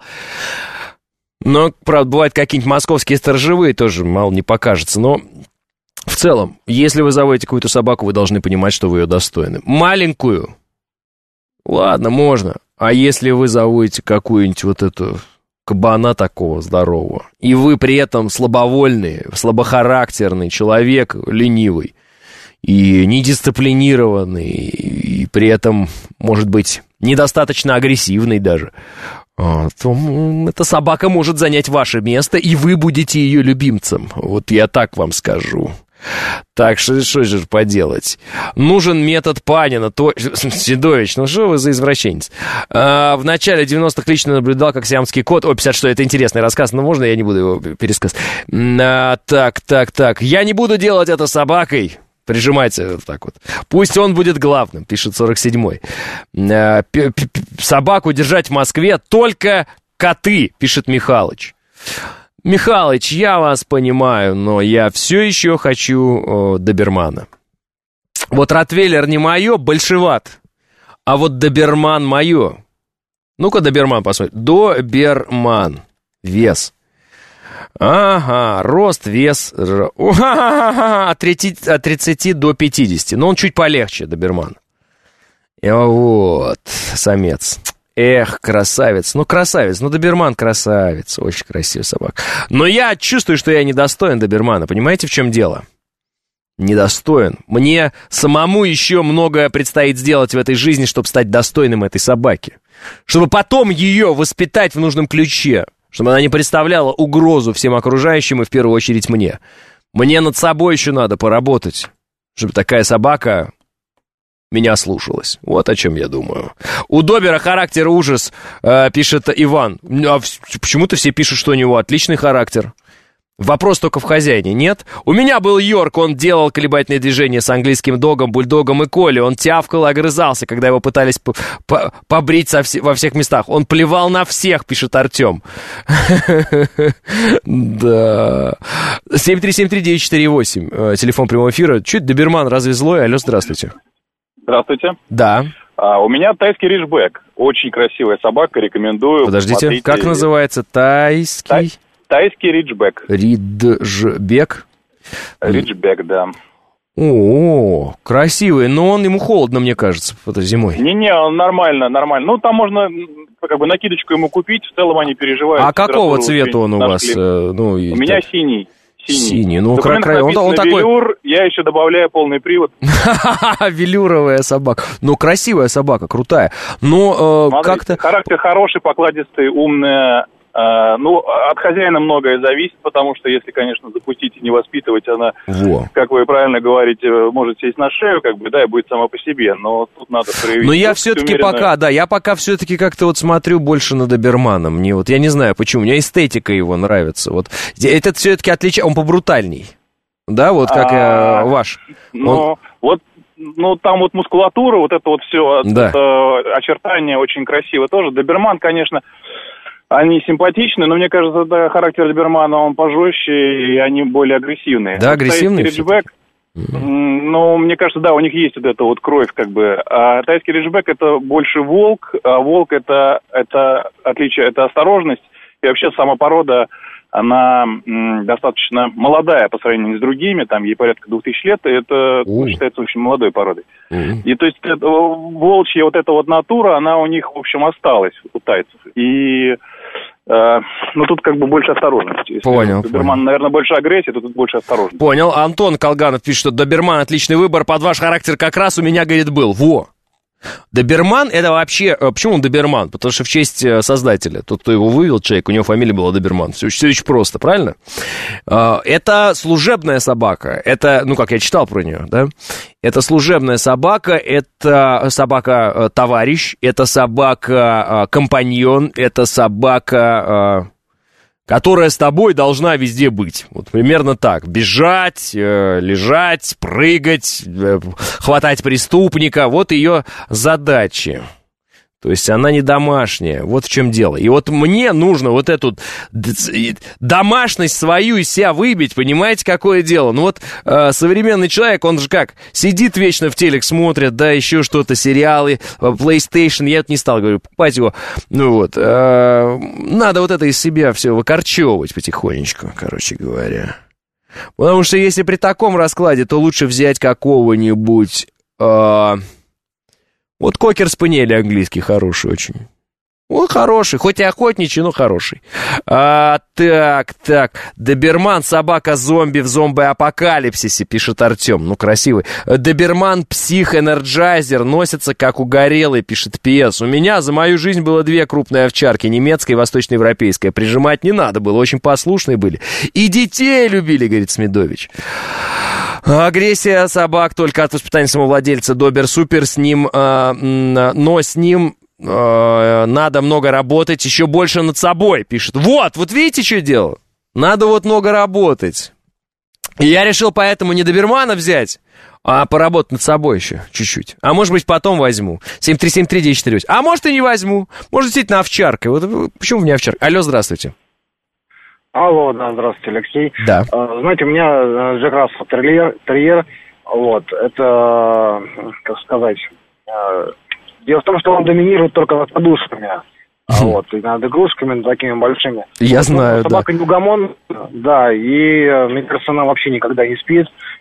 Но, правда, бывают какие-нибудь московские сторожевые, тоже мало не покажется. Но в целом, если вы заводите какую-то собаку, вы должны понимать, что вы ее достойны. Маленькую. Ладно, можно. А если вы заводите какую-нибудь вот эту... кабана такого здорового, и вы при этом слабовольный, слабохарактерный человек, ленивый, и недисциплинированный, и при этом, может быть, недостаточно агрессивный даже, то эта собака может занять ваше место, и вы будете ее любимцем. Вот я так вам скажу. Так что что же поделать? Нужен метод Панина. То... Седович, ну что вы за извращенец? А, в начале девяностых лично наблюдал, как сиамский кот. О, пятьдесят что, это интересный рассказ, но можно я не буду его пересказывать? А, так, так, так. Я не буду делать это собакой. Прижимайте вот так вот. Пусть он будет главным, пишет сорок седьмой. А, п- п- собаку держать в Москве только коты, пишет Михалыч. Михалыч, я вас понимаю, но я все еще хочу о, добермана. Вот ротвейлер не мое, большеват, а вот доберман мое. Ну-ка, доберман посмотрим. Доберман. Вес. Ага, рост, вес. От тридцати до пятидесяти. Но он чуть полегче, доберман. И вот, самец. Эх, красавец, ну красавец, ну доберман красавец, очень красивый собака. Но я чувствую, что я недостоин добермана, понимаете, в чем дело? Недостоин. Мне самому еще многое предстоит сделать в этой жизни, чтобы стать достойным этой собаки. Чтобы потом ее воспитать в нужном ключе, чтобы она не представляла угрозу всем окружающим и в первую очередь мне. Мне над собой еще надо поработать, чтобы такая собака... меня слушалось. Вот о чем я думаю. У Добера характер ужас, э, пишет Иван. А почему-то все пишут, что у него отличный характер. Вопрос только в хозяине, нет? У меня был Йорк, он делал колебательные движения с английским догом, бульдогом и Колли. Он тявкал и огрызался, когда его пытались по- по- побрить со вс- во всех местах. Он плевал на всех, пишет Артем. Да. семь три семь три девять четыре восемь. Телефон прямого эфира. Чуть доберман, разве злой? Алло, здравствуйте. Здравствуйте. Да. А, у меня тайский риджбек. Очень красивая собака, рекомендую. Подождите, Смотрите. Как называется? Тайский? Тай, тайский риджбек. Риджбек? Риджбек, да. О, красивый, но он ему холодно, мне кажется, это зимой. Не-не, он нормально, нормально. Ну, там можно как бы накидочку ему купить, в целом они переживают. А какого цвета он у вас? Э, ну, у меня так... синий. Синий. Синий, ну, кра- кра- он, он такой... велюр, я еще добавляю полный привод. Велюровая собака. Ну, красивая собака, крутая. Но э, как-то... Характер хороший, покладистый, умная. Э, ну, от хозяина многое зависит, потому что если, конечно, запустить и не воспитывать, она, Во. как вы правильно говорите, может сесть на шею, как бы, да, и будет сама по себе. Но тут надо проявить... Но я все-таки умеренную... пока, да, я пока все-таки как-то вот смотрю больше на добермана. Мне вот, я не знаю почему, мне эстетика его нравится. Вот этот все-таки отличает, он побрутальней. Да, вот как а, ваш. Ну, он... вот, ну, там вот мускулатура, вот это вот все, да. это очертания очень красиво тоже. Доберман, конечно, они симпатичны, но мне кажется, да, характер добермана, он пожестче, и они более агрессивные. Да, агрессивные. Риджбек, ну, мне кажется, да, у них есть вот эта вот кровь, как бы. А тайский риджбек это больше волк, а волк это, это отличие, это осторожность, и вообще сама порода, она м, достаточно молодая по сравнению с другими, там ей порядка двух тысяч лет, и это ну, считается очень молодой породой. Mm. И то есть это, волчья вот эта вот натура, она у них, в общем, осталась у тайцев. И э, ну тут как бы больше осторожности. Если понял. Доберман, понял. Наверное, больше агрессии, то тут больше осторожности. Понял. Антон Колганов пишет, что доберман отличный выбор, под ваш характер как раз у меня, говорит, был. Во! Доберман, это вообще... Почему он доберман? Потому что в честь создателя. Тот, кто его вывел, человек, у него фамилия была Доберман. Все, все очень просто, правильно? Это служебная собака. Это, ну, как я читал про нее, да? Это служебная собака, это собака-товарищ, это собака-компаньон, это собака... которая с тобой должна везде быть. Вот примерно так. Бежать, э, лежать, прыгать, э, хватать преступника. Вот ее задачи. То есть она не домашняя. Вот в чем дело. И вот мне нужно вот эту домашность свою из себя выбить. Понимаете, какое дело? Ну вот э, современный человек, он же как? Сидит вечно в телек, смотрит, да, еще что-то, сериалы, PlayStation. Я это не стал, говорю, покупать его. Ну вот. Э, надо вот это из себя все выкорчевывать потихонечку, короче говоря. Потому что если при таком раскладе, то лучше взять какого-нибудь... Э, Вот кокер-спаниель английский хороший очень. Он хороший, хоть и охотничий, но хороший. А, так, так. Доберман, собака-зомби в зомби-апокалипсисе, пишет Артем. Ну, красивый. Доберман, псих-энерджайзер, носится как угорелый, пишет ПС. У меня за мою жизнь было две крупные овчарки, немецкая и восточноевропейская. Прижимать не надо было, очень послушные были. И детей любили, говорит Смедович. Агрессия собак только от воспитания самого владельца. Добер-супер с ним, э, но с ним... надо много работать, еще больше над собой, пишет. Вот, вот видите, что дело? Надо вот много работать. И я решил поэтому не добермана взять, а поработать над собой еще чуть-чуть. А может быть, потом возьму. семь три семь три девять четыре восемь. А может, и не возьму. Может, действительно, овчарка. Вот почему мне овчарка? Алло, здравствуйте. Алло, да, здравствуйте, Алексей. Да. Знаете, у меня Джек Рассел терьер, терьер. Вот, это, как сказать... Дело в том, что он доминирует только над подушками, а вот, и над игрушками такими большими. Я вот, знаю, ну, собака да. неугомон, да, и, мне кажется, она вообще никогда не спит.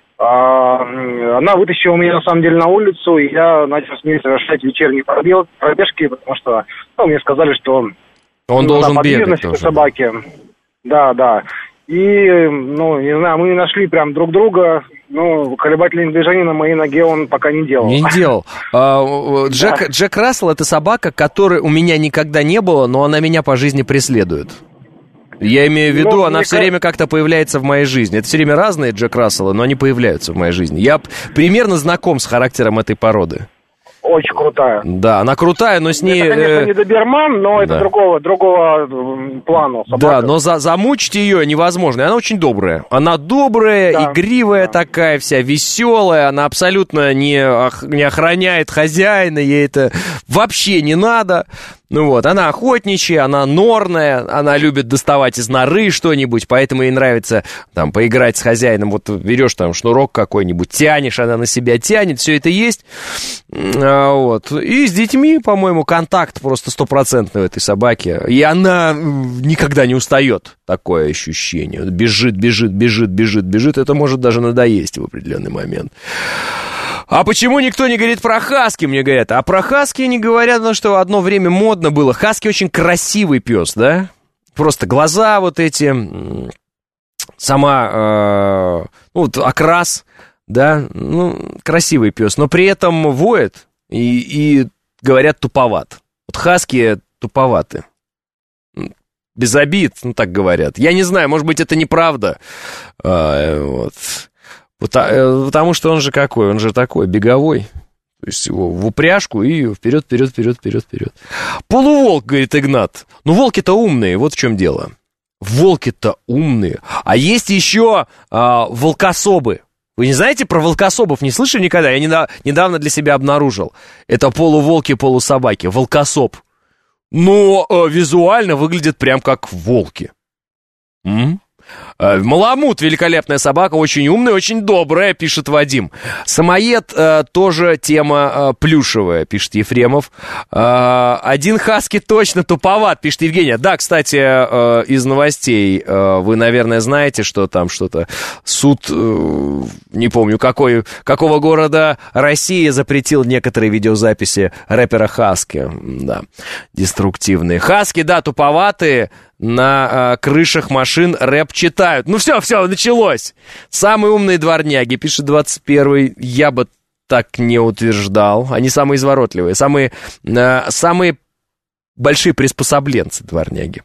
А, она вытащила меня, на самом деле, на улицу, и я начал с ней совершать вечерние пробежки, потому что, ну, мне сказали, что... Он должен бегать тоже. Собаки. Да, да. И, ну, не знаю, мы нашли прям друг друга, ну, колебательные движения на моей ноге он пока не делал. Не делал. А, Джек, да. Джек Рассел — это собака, которой у меня никогда не было, но она меня по жизни преследует. Я имею в виду, ну, она все как... время как-то появляется в моей жизни. Это все время разные Джек Расселы, но они появляются в моей жизни. Я примерно знаком с характером этой породы. Очень крутая. Да, она крутая, но с ней... Это, конечно, не доберман, но да. это другого, другого плана собака. Да, но за, замучить ее невозможно. И она очень добрая. Она добрая, да. игривая да. такая вся, веселая. Она абсолютно не, не охраняет хозяина. Ей это вообще не надо. Ну вот, она охотничья, она норная, она любит доставать из норы что-нибудь, поэтому ей нравится там поиграть с хозяином. Вот берешь там шнурок какой-нибудь, тянешь, она на себя тянет, все это есть. А, вот. И с детьми, по-моему, контакт просто стопроцентный у этой собаки. И она никогда не устает, такое ощущение. Бежит, бежит, бежит, бежит, бежит. Это может даже надоесть в определенный момент. А почему никто не говорит про хаски, мне говорят? А про хаски не говорят, потому что одно время модно было. Хаски очень красивый пес, да? Просто глаза вот эти, сама, э, ну, вот окрас, да? Ну, красивый пес, но при этом воет и, и говорят, туповат. Вот хаски туповаты. Без обид, ну, так говорят. Я не знаю, может быть, это неправда. А, вот... Потому что он же какой? Он же такой, беговой. То есть его в упряжку и вперед, вперед, вперед, вперед, вперед. Полуволк, говорит Игнат. Ну, волки-то умные, вот в чем дело. Волки-то умные. А есть еще а, волкособы. Вы не знаете про волкособов? Не слышали никогда? Я недавно, недавно для себя обнаружил. Это полуволки, полусобаки. Волкособ. Но а, визуально выглядят прям как волки. М? Маламут, великолепная собака, очень умная, очень добрая, пишет Вадим. Самоед э, тоже тема э, плюшевая, пишет Ефремов. Э, один хаски точно туповат, пишет Евгения. Да, кстати, э, из новостей э, вы, наверное, знаете, что там что-то суд, э, не помню, какой, какого города России запретил некоторые видеозаписи рэпера Хаски. Да, деструктивные. Хаски, да, туповатые. На э, крышах машин рэп читают. Ну все, все, началось. Самые умные дворняги, пишет двадцать первый. Я бы так не утверждал. Они самые изворотливые, самые, э, самые большие приспособленцы дворняги.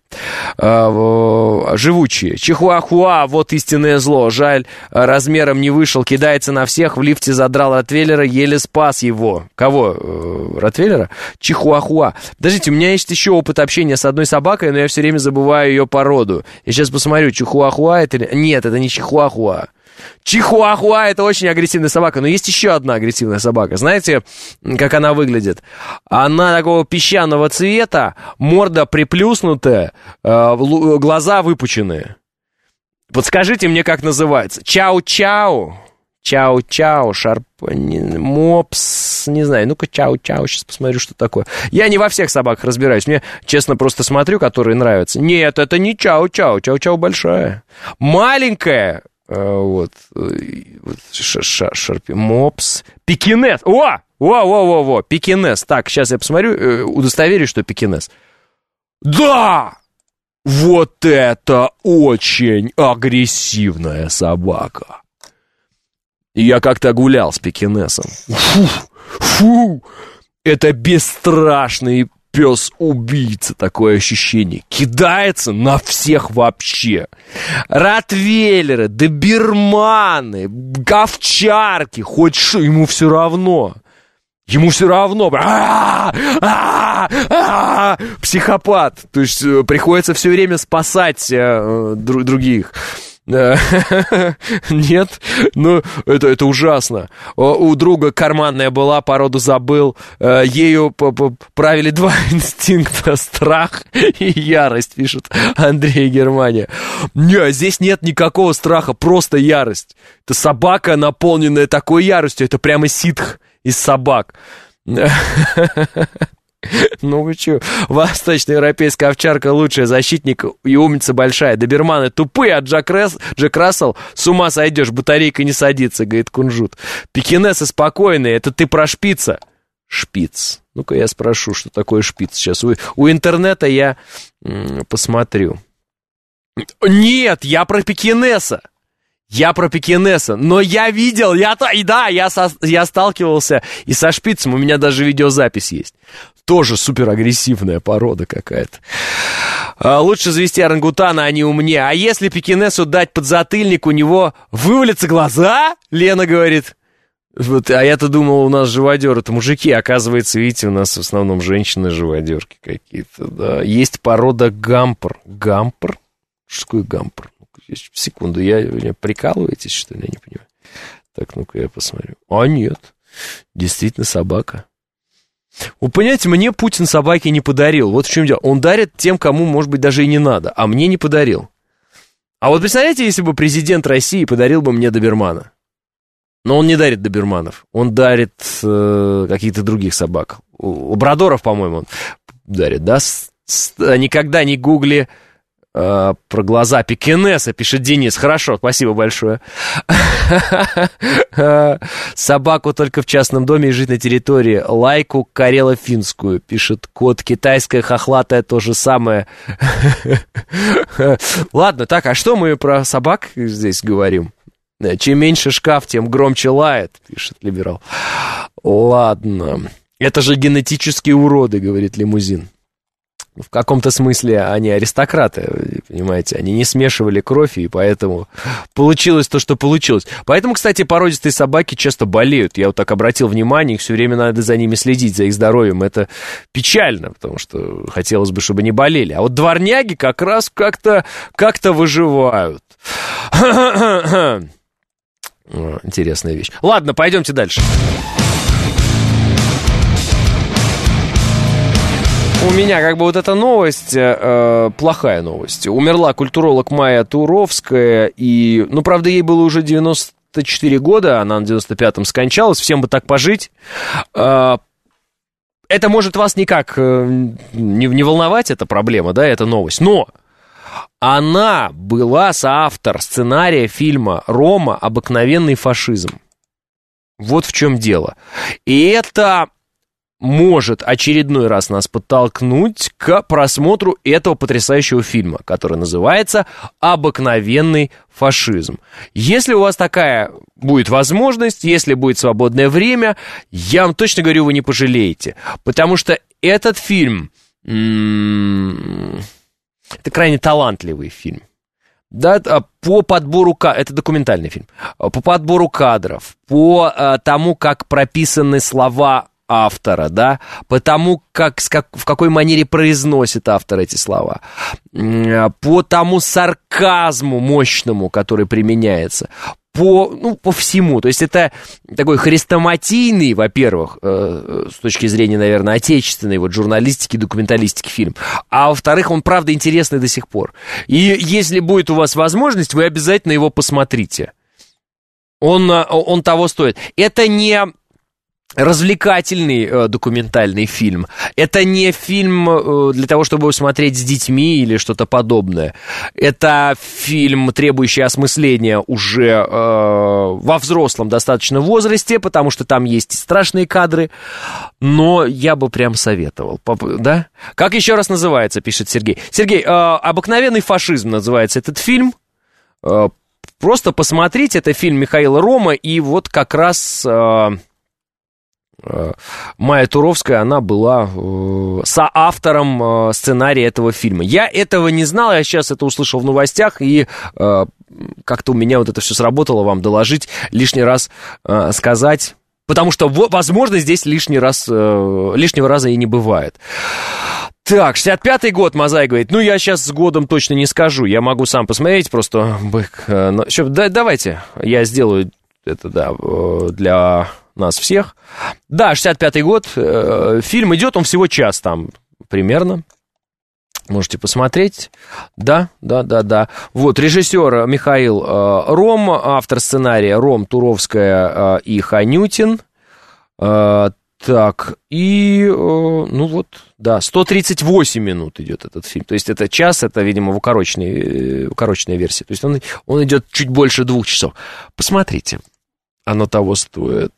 Э, живучие. Чихуахуа, вот истинное зло. Жаль, размером не вышел, кидается на всех. В лифте задрал Ротвейлера, еле спас его. Кого? Э, Ротвейлера? Чихуахуа. Подождите, у меня есть еще опыт общения с одной собакой, но я все время забываю ее породу. Я сейчас посмотрю, Чихуахуа это... Нет, это не Чихуахуа. Чихуахуа — это очень агрессивная собака. Но есть еще одна агрессивная собака. Знаете, как она выглядит? Она такого песчаного цвета, морда приплюснутая, э, глаза выпученные. Подскажите мне, как называется? Чау-чау. Чау-чау, шарп... Мопс, не знаю, ну-ка, чау-чау, сейчас посмотрю, что такое. Я не во всех собаках разбираюсь, мне, честно, просто смотрю, которые нравятся. Нет, это не чау-чау, чау-чау большая. Маленькая, вот, вот шарпи, мопс, пекинес, о, во-во-во-во, пекинес. Так, сейчас я посмотрю, удостоверюсь, что пекинес. Да! Вот это очень агрессивная собака. Я как-то гулял с пекинесом. Фу, фу, это бесстрашный пес-убийца, такое ощущение. Кидается на всех вообще. Ротвейлеры, доберманы, овчарки, хоть что, ему все равно. Ему все равно. А-а-а-а-а! Психопат. То есть приходится все время спасать э, дру- других. Нет, ну, это, это ужасно. У друга карманная была, породу забыл. Ею правили два инстинкта: страх и ярость, пишет Андрей Германия. Не, здесь нет никакого страха, просто ярость. Это собака, наполненная такой яростью. Это прямо ситх из собак. Ну вы чё, восточноевропейская овчарка лучшая, защитник и умница большая. Доберманы тупые, а Джек, Рес, Джек Рассел с ума сойдешь, батарейка не садится, говорит Кунжут. Пекинесы спокойные, это ты про шпица? Шпиц. Ну-ка я спрошу, что такое шпиц сейчас. У, у интернета я м- посмотрю. Нет, я про пекинеса. Я про пекинеса, но я видел, я, и да, я, со, я сталкивался и со шпицем, у меня даже видеозапись есть. Тоже суперагрессивная порода какая-то. А, лучше завести орангутана, а не умнее. А если пекинесу дать подзатыльник, у него вывалятся глаза? Лена говорит. Вот, а я-то думал, у нас живодеры, это мужики, оказывается, видите, у нас в основном женщины-живодерки какие-то, да. Есть порода гампр. Гампр? Что такое гампр? Секунду, я, вы прикалываетесь, что ли? Я не понимаю. Так, ну-ка я посмотрю. А нет, действительно собака. Вы понимаете, мне Путин собаки не подарил. Вот в чем дело. Он дарит тем, кому, может быть, даже и не надо, а мне не подарил. А вот представляете, если бы президент России подарил бы мне добермана? Но он не дарит доберманов, он дарит э, каких-то других собак. Лабрадоров, по-моему, он дарит, да? С, с, никогда не гугли э, про глаза пекинеса, пишет Денис. Хорошо, спасибо большое. Собаку только в частном доме и жить на территории. Лайку карело-финскую, пишет кот. Китайская хохлатая то же самое. Ладно, так, а что мы про собак здесь говорим? Чем меньше шкаф, тем громче лает, пишет либерал. Ладно. Это же генетические уроды, говорит Лимузин. В каком-то смысле они аристократы, понимаете, они не смешивали кровь, и поэтому получилось то, что получилось. Поэтому, кстати, породистые собаки часто болеют. Я вот так обратил внимание, их все время надо за ними следить, за их здоровьем. Это печально, потому что хотелось бы, чтобы не болели. А вот дворняги как раз как-то, как-то выживают. Интересная вещь. Ладно, пойдемте дальше. у меня как бы вот эта новость, э, плохая новость. Умерла культуролог Майя Туровская, и, ну, правда, ей было уже девяносто четыре года, она на девяносто пятом скончалась, всем бы так пожить. Э, это может вас никак э, не, не волновать, эта проблема, да, эта новость, но она была соавтор сценария фильма «Рома. Обыкновенный фашизм». Вот в чем дело. И это может очередной раз нас подтолкнуть к просмотру этого потрясающего фильма, который называется «Обыкновенный фашизм». Если у вас такая будет возможность, если будет свободное время, я вам точно говорю, вы не пожалеете. Потому что этот фильм... М- это крайне талантливый фильм. Да, по подбору кадров, это документальный фильм, по подбору кадров, по а, тому, как прописаны слова автора, да, по тому, как, как, в какой манере произносит автор эти слова, по тому сарказму мощному, который применяется, по, ну, по всему. То есть это такой хрестоматийный, во-первых, э, с точки зрения, наверное, отечественной вот, журналистики, документалистики фильм, а во-вторых, он, правда, интересный до сих пор. И если будет у вас возможность, вы обязательно его посмотрите. Он, он того стоит. Это не развлекательный э, документальный фильм. Это не фильм э, для того, чтобы смотреть с детьми или что-то подобное. Это фильм, требующий осмысления уже э, во взрослом достаточно возрасте, потому что там есть страшные кадры, но я бы прям советовал. Да? Как еще раз называется, пишет Сергей. Сергей, э, «Обыкновенный фашизм» называется этот фильм. Э, просто посмотрите, это фильм Михаила Рома, и вот как раз... Э, Майя Туровская, она была э, соавтором э, сценария этого фильма. Я этого не знал, я сейчас это услышал в новостях, и э, как-то у меня вот это все сработало, вам доложить, лишний раз э, сказать, потому что, возможно, здесь лишний раз, э, лишнего раза и не бывает. Так, шестьдесят пятый год, Мазай говорит, ну, я сейчас с годом точно не скажу, я могу сам посмотреть, просто, э, но, еще, да, давайте, я сделаю это, да, для... нас всех. Да, шестьдесят пятый год, э, фильм идет, он всего час там примерно. Можете посмотреть. Да, да, да, да. Вот, режиссер Михаил э, Ром, автор сценария Ром, Туровская э, и Ханютин. Э, так, и, э, ну вот, да, сто тридцать восемь минут идет этот фильм. То есть это час, это, видимо, в укороченной, укороченной версии. То есть он, он идет чуть больше двух часов. Посмотрите. Оно того стоит.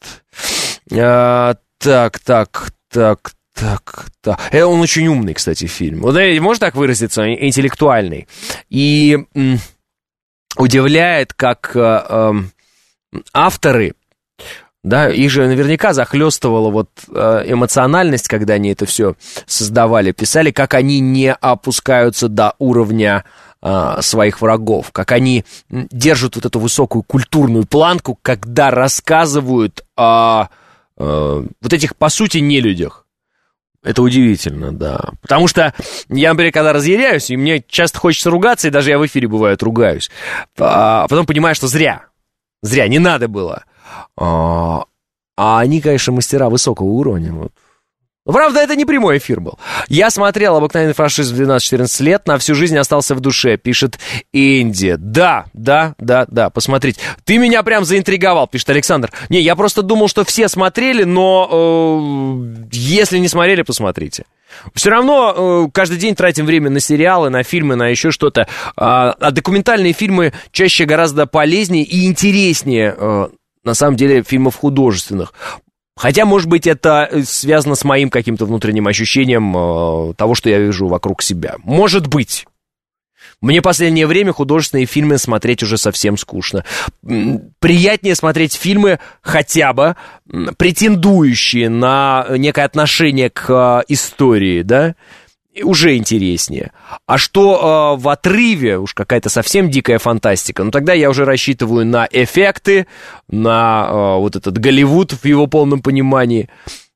А, так, так, так, так, так. Это он очень умный, кстати, фильм. Вот, можно так выразиться? Интеллектуальный. И м, удивляет, как э, э, авторы, да, их же наверняка захлестывала вот э, эмоциональность, когда они это все создавали, писали, как они не опускаются до уровня своих врагов, как они держат вот эту высокую культурную планку, когда рассказывают о, о вот этих, по сути, нелюдях. Это удивительно, да. Потому что я, например, когда разъяряюсь, и мне часто хочется ругаться, и даже я в эфире, бывает, ругаюсь, а потом понимаю, что зря. Зря, не надо было. А, а они, конечно, мастера высокого уровня, вот. Правда, это не прямой эфир был. Я смотрел «Обыкновенный фашизм» в двенадцать-четырнадцать лет, на всю жизнь остался в душе, пишет Энди. Да, да, да, да, посмотрите. Ты меня прям заинтриговал, пишет Александр. Не, я просто думал, что все смотрели, но э, если не смотрели, посмотрите. Все равно э, каждый день тратим время на сериалы, на фильмы, на еще что-то. А, а документальные фильмы чаще гораздо полезнее и интереснее, э, на самом деле, фильмов художественных. Хотя, может быть, это связано с моим каким-то внутренним ощущением э, того, что я вижу вокруг себя. Может быть. Мне в последнее время художественные фильмы смотреть уже совсем скучно. Приятнее смотреть фильмы хотя бы претендующие на некое отношение к э, истории, да? Уже интереснее. А что э, в отрыве, уж какая-то совсем дикая фантастика, ну тогда я уже рассчитываю на эффекты, на э, вот этот Голливуд в его полном понимании.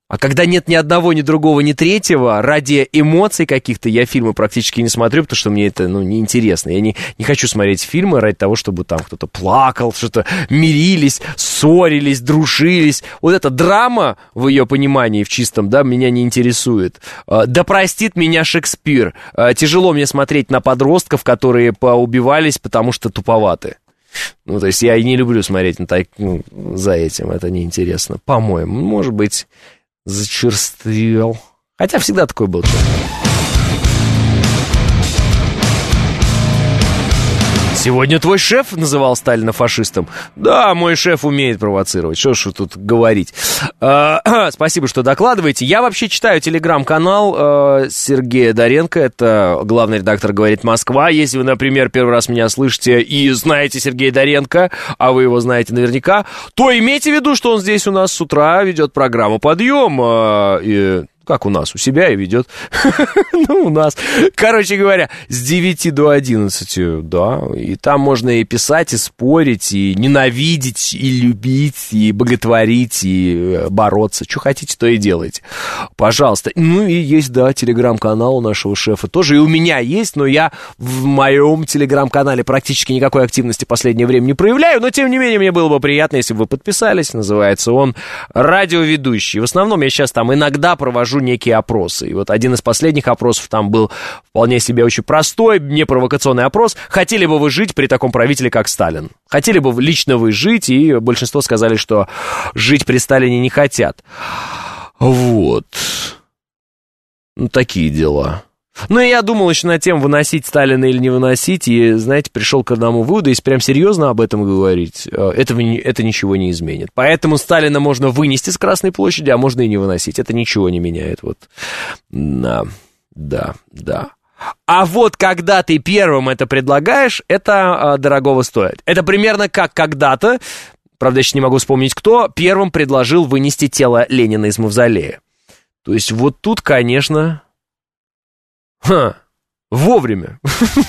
А когда нет ни одного, ни другого, ни третьего, ради эмоций каких-то я фильмы практически не смотрю, потому что мне это, ну, неинтересно. Я не, не хочу смотреть фильмы ради того, чтобы там кто-то плакал, что-то мирились, ссорились, дружились. Вот эта драма, в ее понимании, в чистом, да, меня не интересует. Да простит меня Шекспир. Тяжело мне смотреть на подростков, которые поубивались, потому что туповаты. Ну, то есть я и не люблю смотреть на так, ну, за этим, это неинтересно. По-моему, может быть... Зачерствел. Хотя всегда такой был. Сегодня твой шеф называл Сталина фашистом. Да, мой шеф умеет провоцировать. Что ж тут говорить. А, спасибо, что докладываете. Я вообще читаю телеграм-канал а, Сергея Доренко. Это главный редактор «Говорит Москва». Если вы, например, первый раз меня слышите и знаете Сергея Доренко, а вы его знаете наверняка, то имейте в виду, что он здесь у нас с утра ведет программу «Подъем». А, и... Как у нас, у себя и ведет. Ну, у нас. Короче говоря, с девяти до одиннадцати, да. И там можно и писать, и спорить, и ненавидеть, и любить, и боготворить, и бороться. Что хотите, то и делайте. Пожалуйста. Ну, и есть, да, телеграм-канал у нашего шефа тоже. И у меня есть, но я в моем телеграм-канале практически никакой активности в последнее время не проявляю. Но, тем не менее, мне было бы приятно, если бы вы подписались. Называется он «Радиоведущий». В основном я сейчас там иногда провожу некие опросы. И вот один из последних опросов там был вполне себе очень простой, непровокационный опрос. Хотели бы вы жить при таком правителе, как Сталин? Хотели бы лично вы жить? И большинство сказали, что жить при Сталине не хотят. Вот. Ну, такие дела. Ну, и я думал еще над тем, выносить Сталина или не выносить, и, знаете, пришел к одному выводу, если прям серьезно об этом говорить, этого, это ничего не изменит. Поэтому Сталина можно вынести с Красной площади, а можно и не выносить. Это ничего не меняет. Вот. Да, да, да. А вот когда ты первым это предлагаешь, это а, дорогого стоит. Это примерно как когда-то, правда, я сейчас не могу вспомнить кто, первым предложил вынести тело Ленина из мавзолея. То есть вот тут, конечно... Ха, вовремя.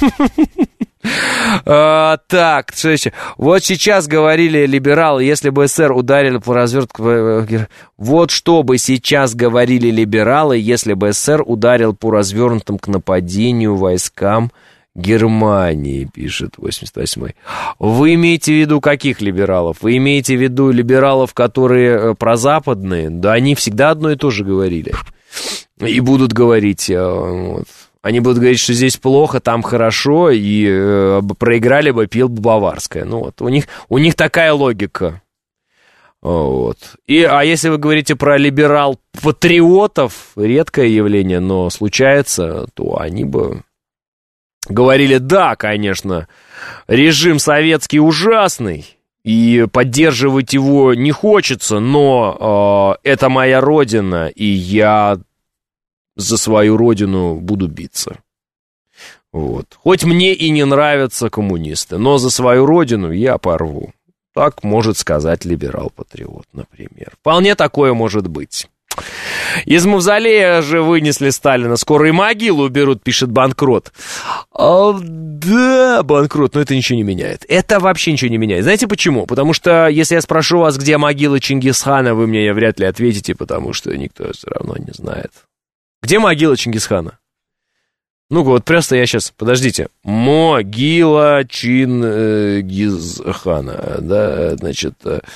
а, так, что еще? Вот сейчас говорили либералы, если бы СССР ударили по развертку... Вот что бы сейчас говорили либералы, если бы СССР ударил по развернутым к нападению войскам Германии, пишет восемьдесят восьмой. Вы имеете в виду каких либералов? Вы имеете в виду либералов, которые прозападные? Да они всегда одно и то же говорили. И будут говорить, вот, они будут говорить, что здесь плохо, там хорошо, и э, проиграли бы, пил бы Баварское. Ну вот, у них, у них такая логика. Вот. И, а если вы говорите про либерал-патриотов, редкое явление, но случается, то они бы говорили, да, конечно, режим советский ужасный, и поддерживать его не хочется, но э, это моя родина, и я за свою родину буду биться. Вот. Хоть мне и не нравятся коммунисты, но за свою родину я порву. Так может сказать либерал-патриот, например. Вполне такое может быть. Из мавзолея же вынесли Сталина. Скоро и могилу уберут, пишет Банкрот. А, да, Банкрот, но это ничего не меняет. Это вообще ничего не меняет. Знаете почему? Потому что, если я спрошу вас, где могила Чингисхана, вы мне вряд ли ответите, потому что никто все равно не знает. Где могила Чингисхана? Ну-ка, вот просто я сейчас... Подождите. Могила Чингисхана. Да, значит...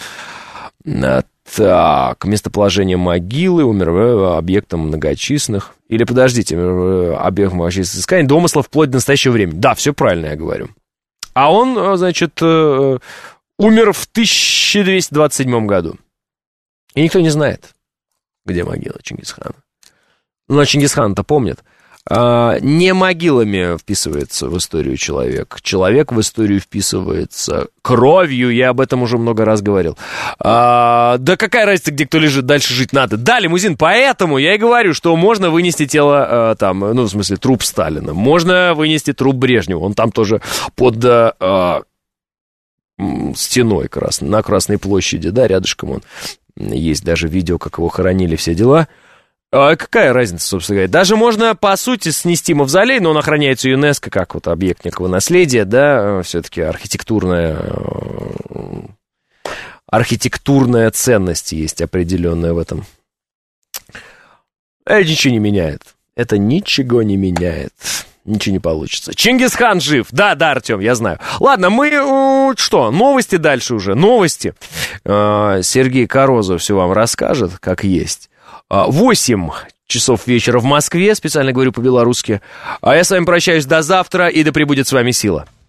Так, местоположение могилы, умер объектом многочисленных. Или, подождите, объект многочисленных исканий, домысла вплоть до настоящего времени. Да, все правильно я говорю. А он, значит, умер в тысяча двести двадцать седьмом году. И никто не знает, где могила Чингисхана. Ну, а Чингисхан-то помнит. А, не могилами вписывается в историю человек. Человек в историю вписывается кровью, я об этом уже много раз говорил. А, да какая разница, где кто лежит, дальше жить надо. Да, лимузин, поэтому я и говорю, что можно вынести тело, а, там, ну, в смысле, труп Сталина. Можно вынести труп Брежнева, он там тоже под а, стеной красной, на Красной площади, да, рядышком он. Есть даже видео, как его хоронили, все дела. А какая разница, собственно говоря? Даже можно, по сути, снести мавзолей, но он охраняется ЮНЕСКО как вот объект некого наследия, да, все-таки архитектурная, архитектурная ценность есть определенная в этом Это ничего не меняет. Это ничего не меняет. Ничего не получится. Чингисхан жив. Да, да, Артем, я знаю. Ладно, мы э, что, новости дальше уже. Новости. Э, Сергей Корозов все вам расскажет, как есть. Восемь часов вечера в Москве. Специально говорю по-белорусски. А я с вами прощаюсь до завтра, и да пребудет с вами сила.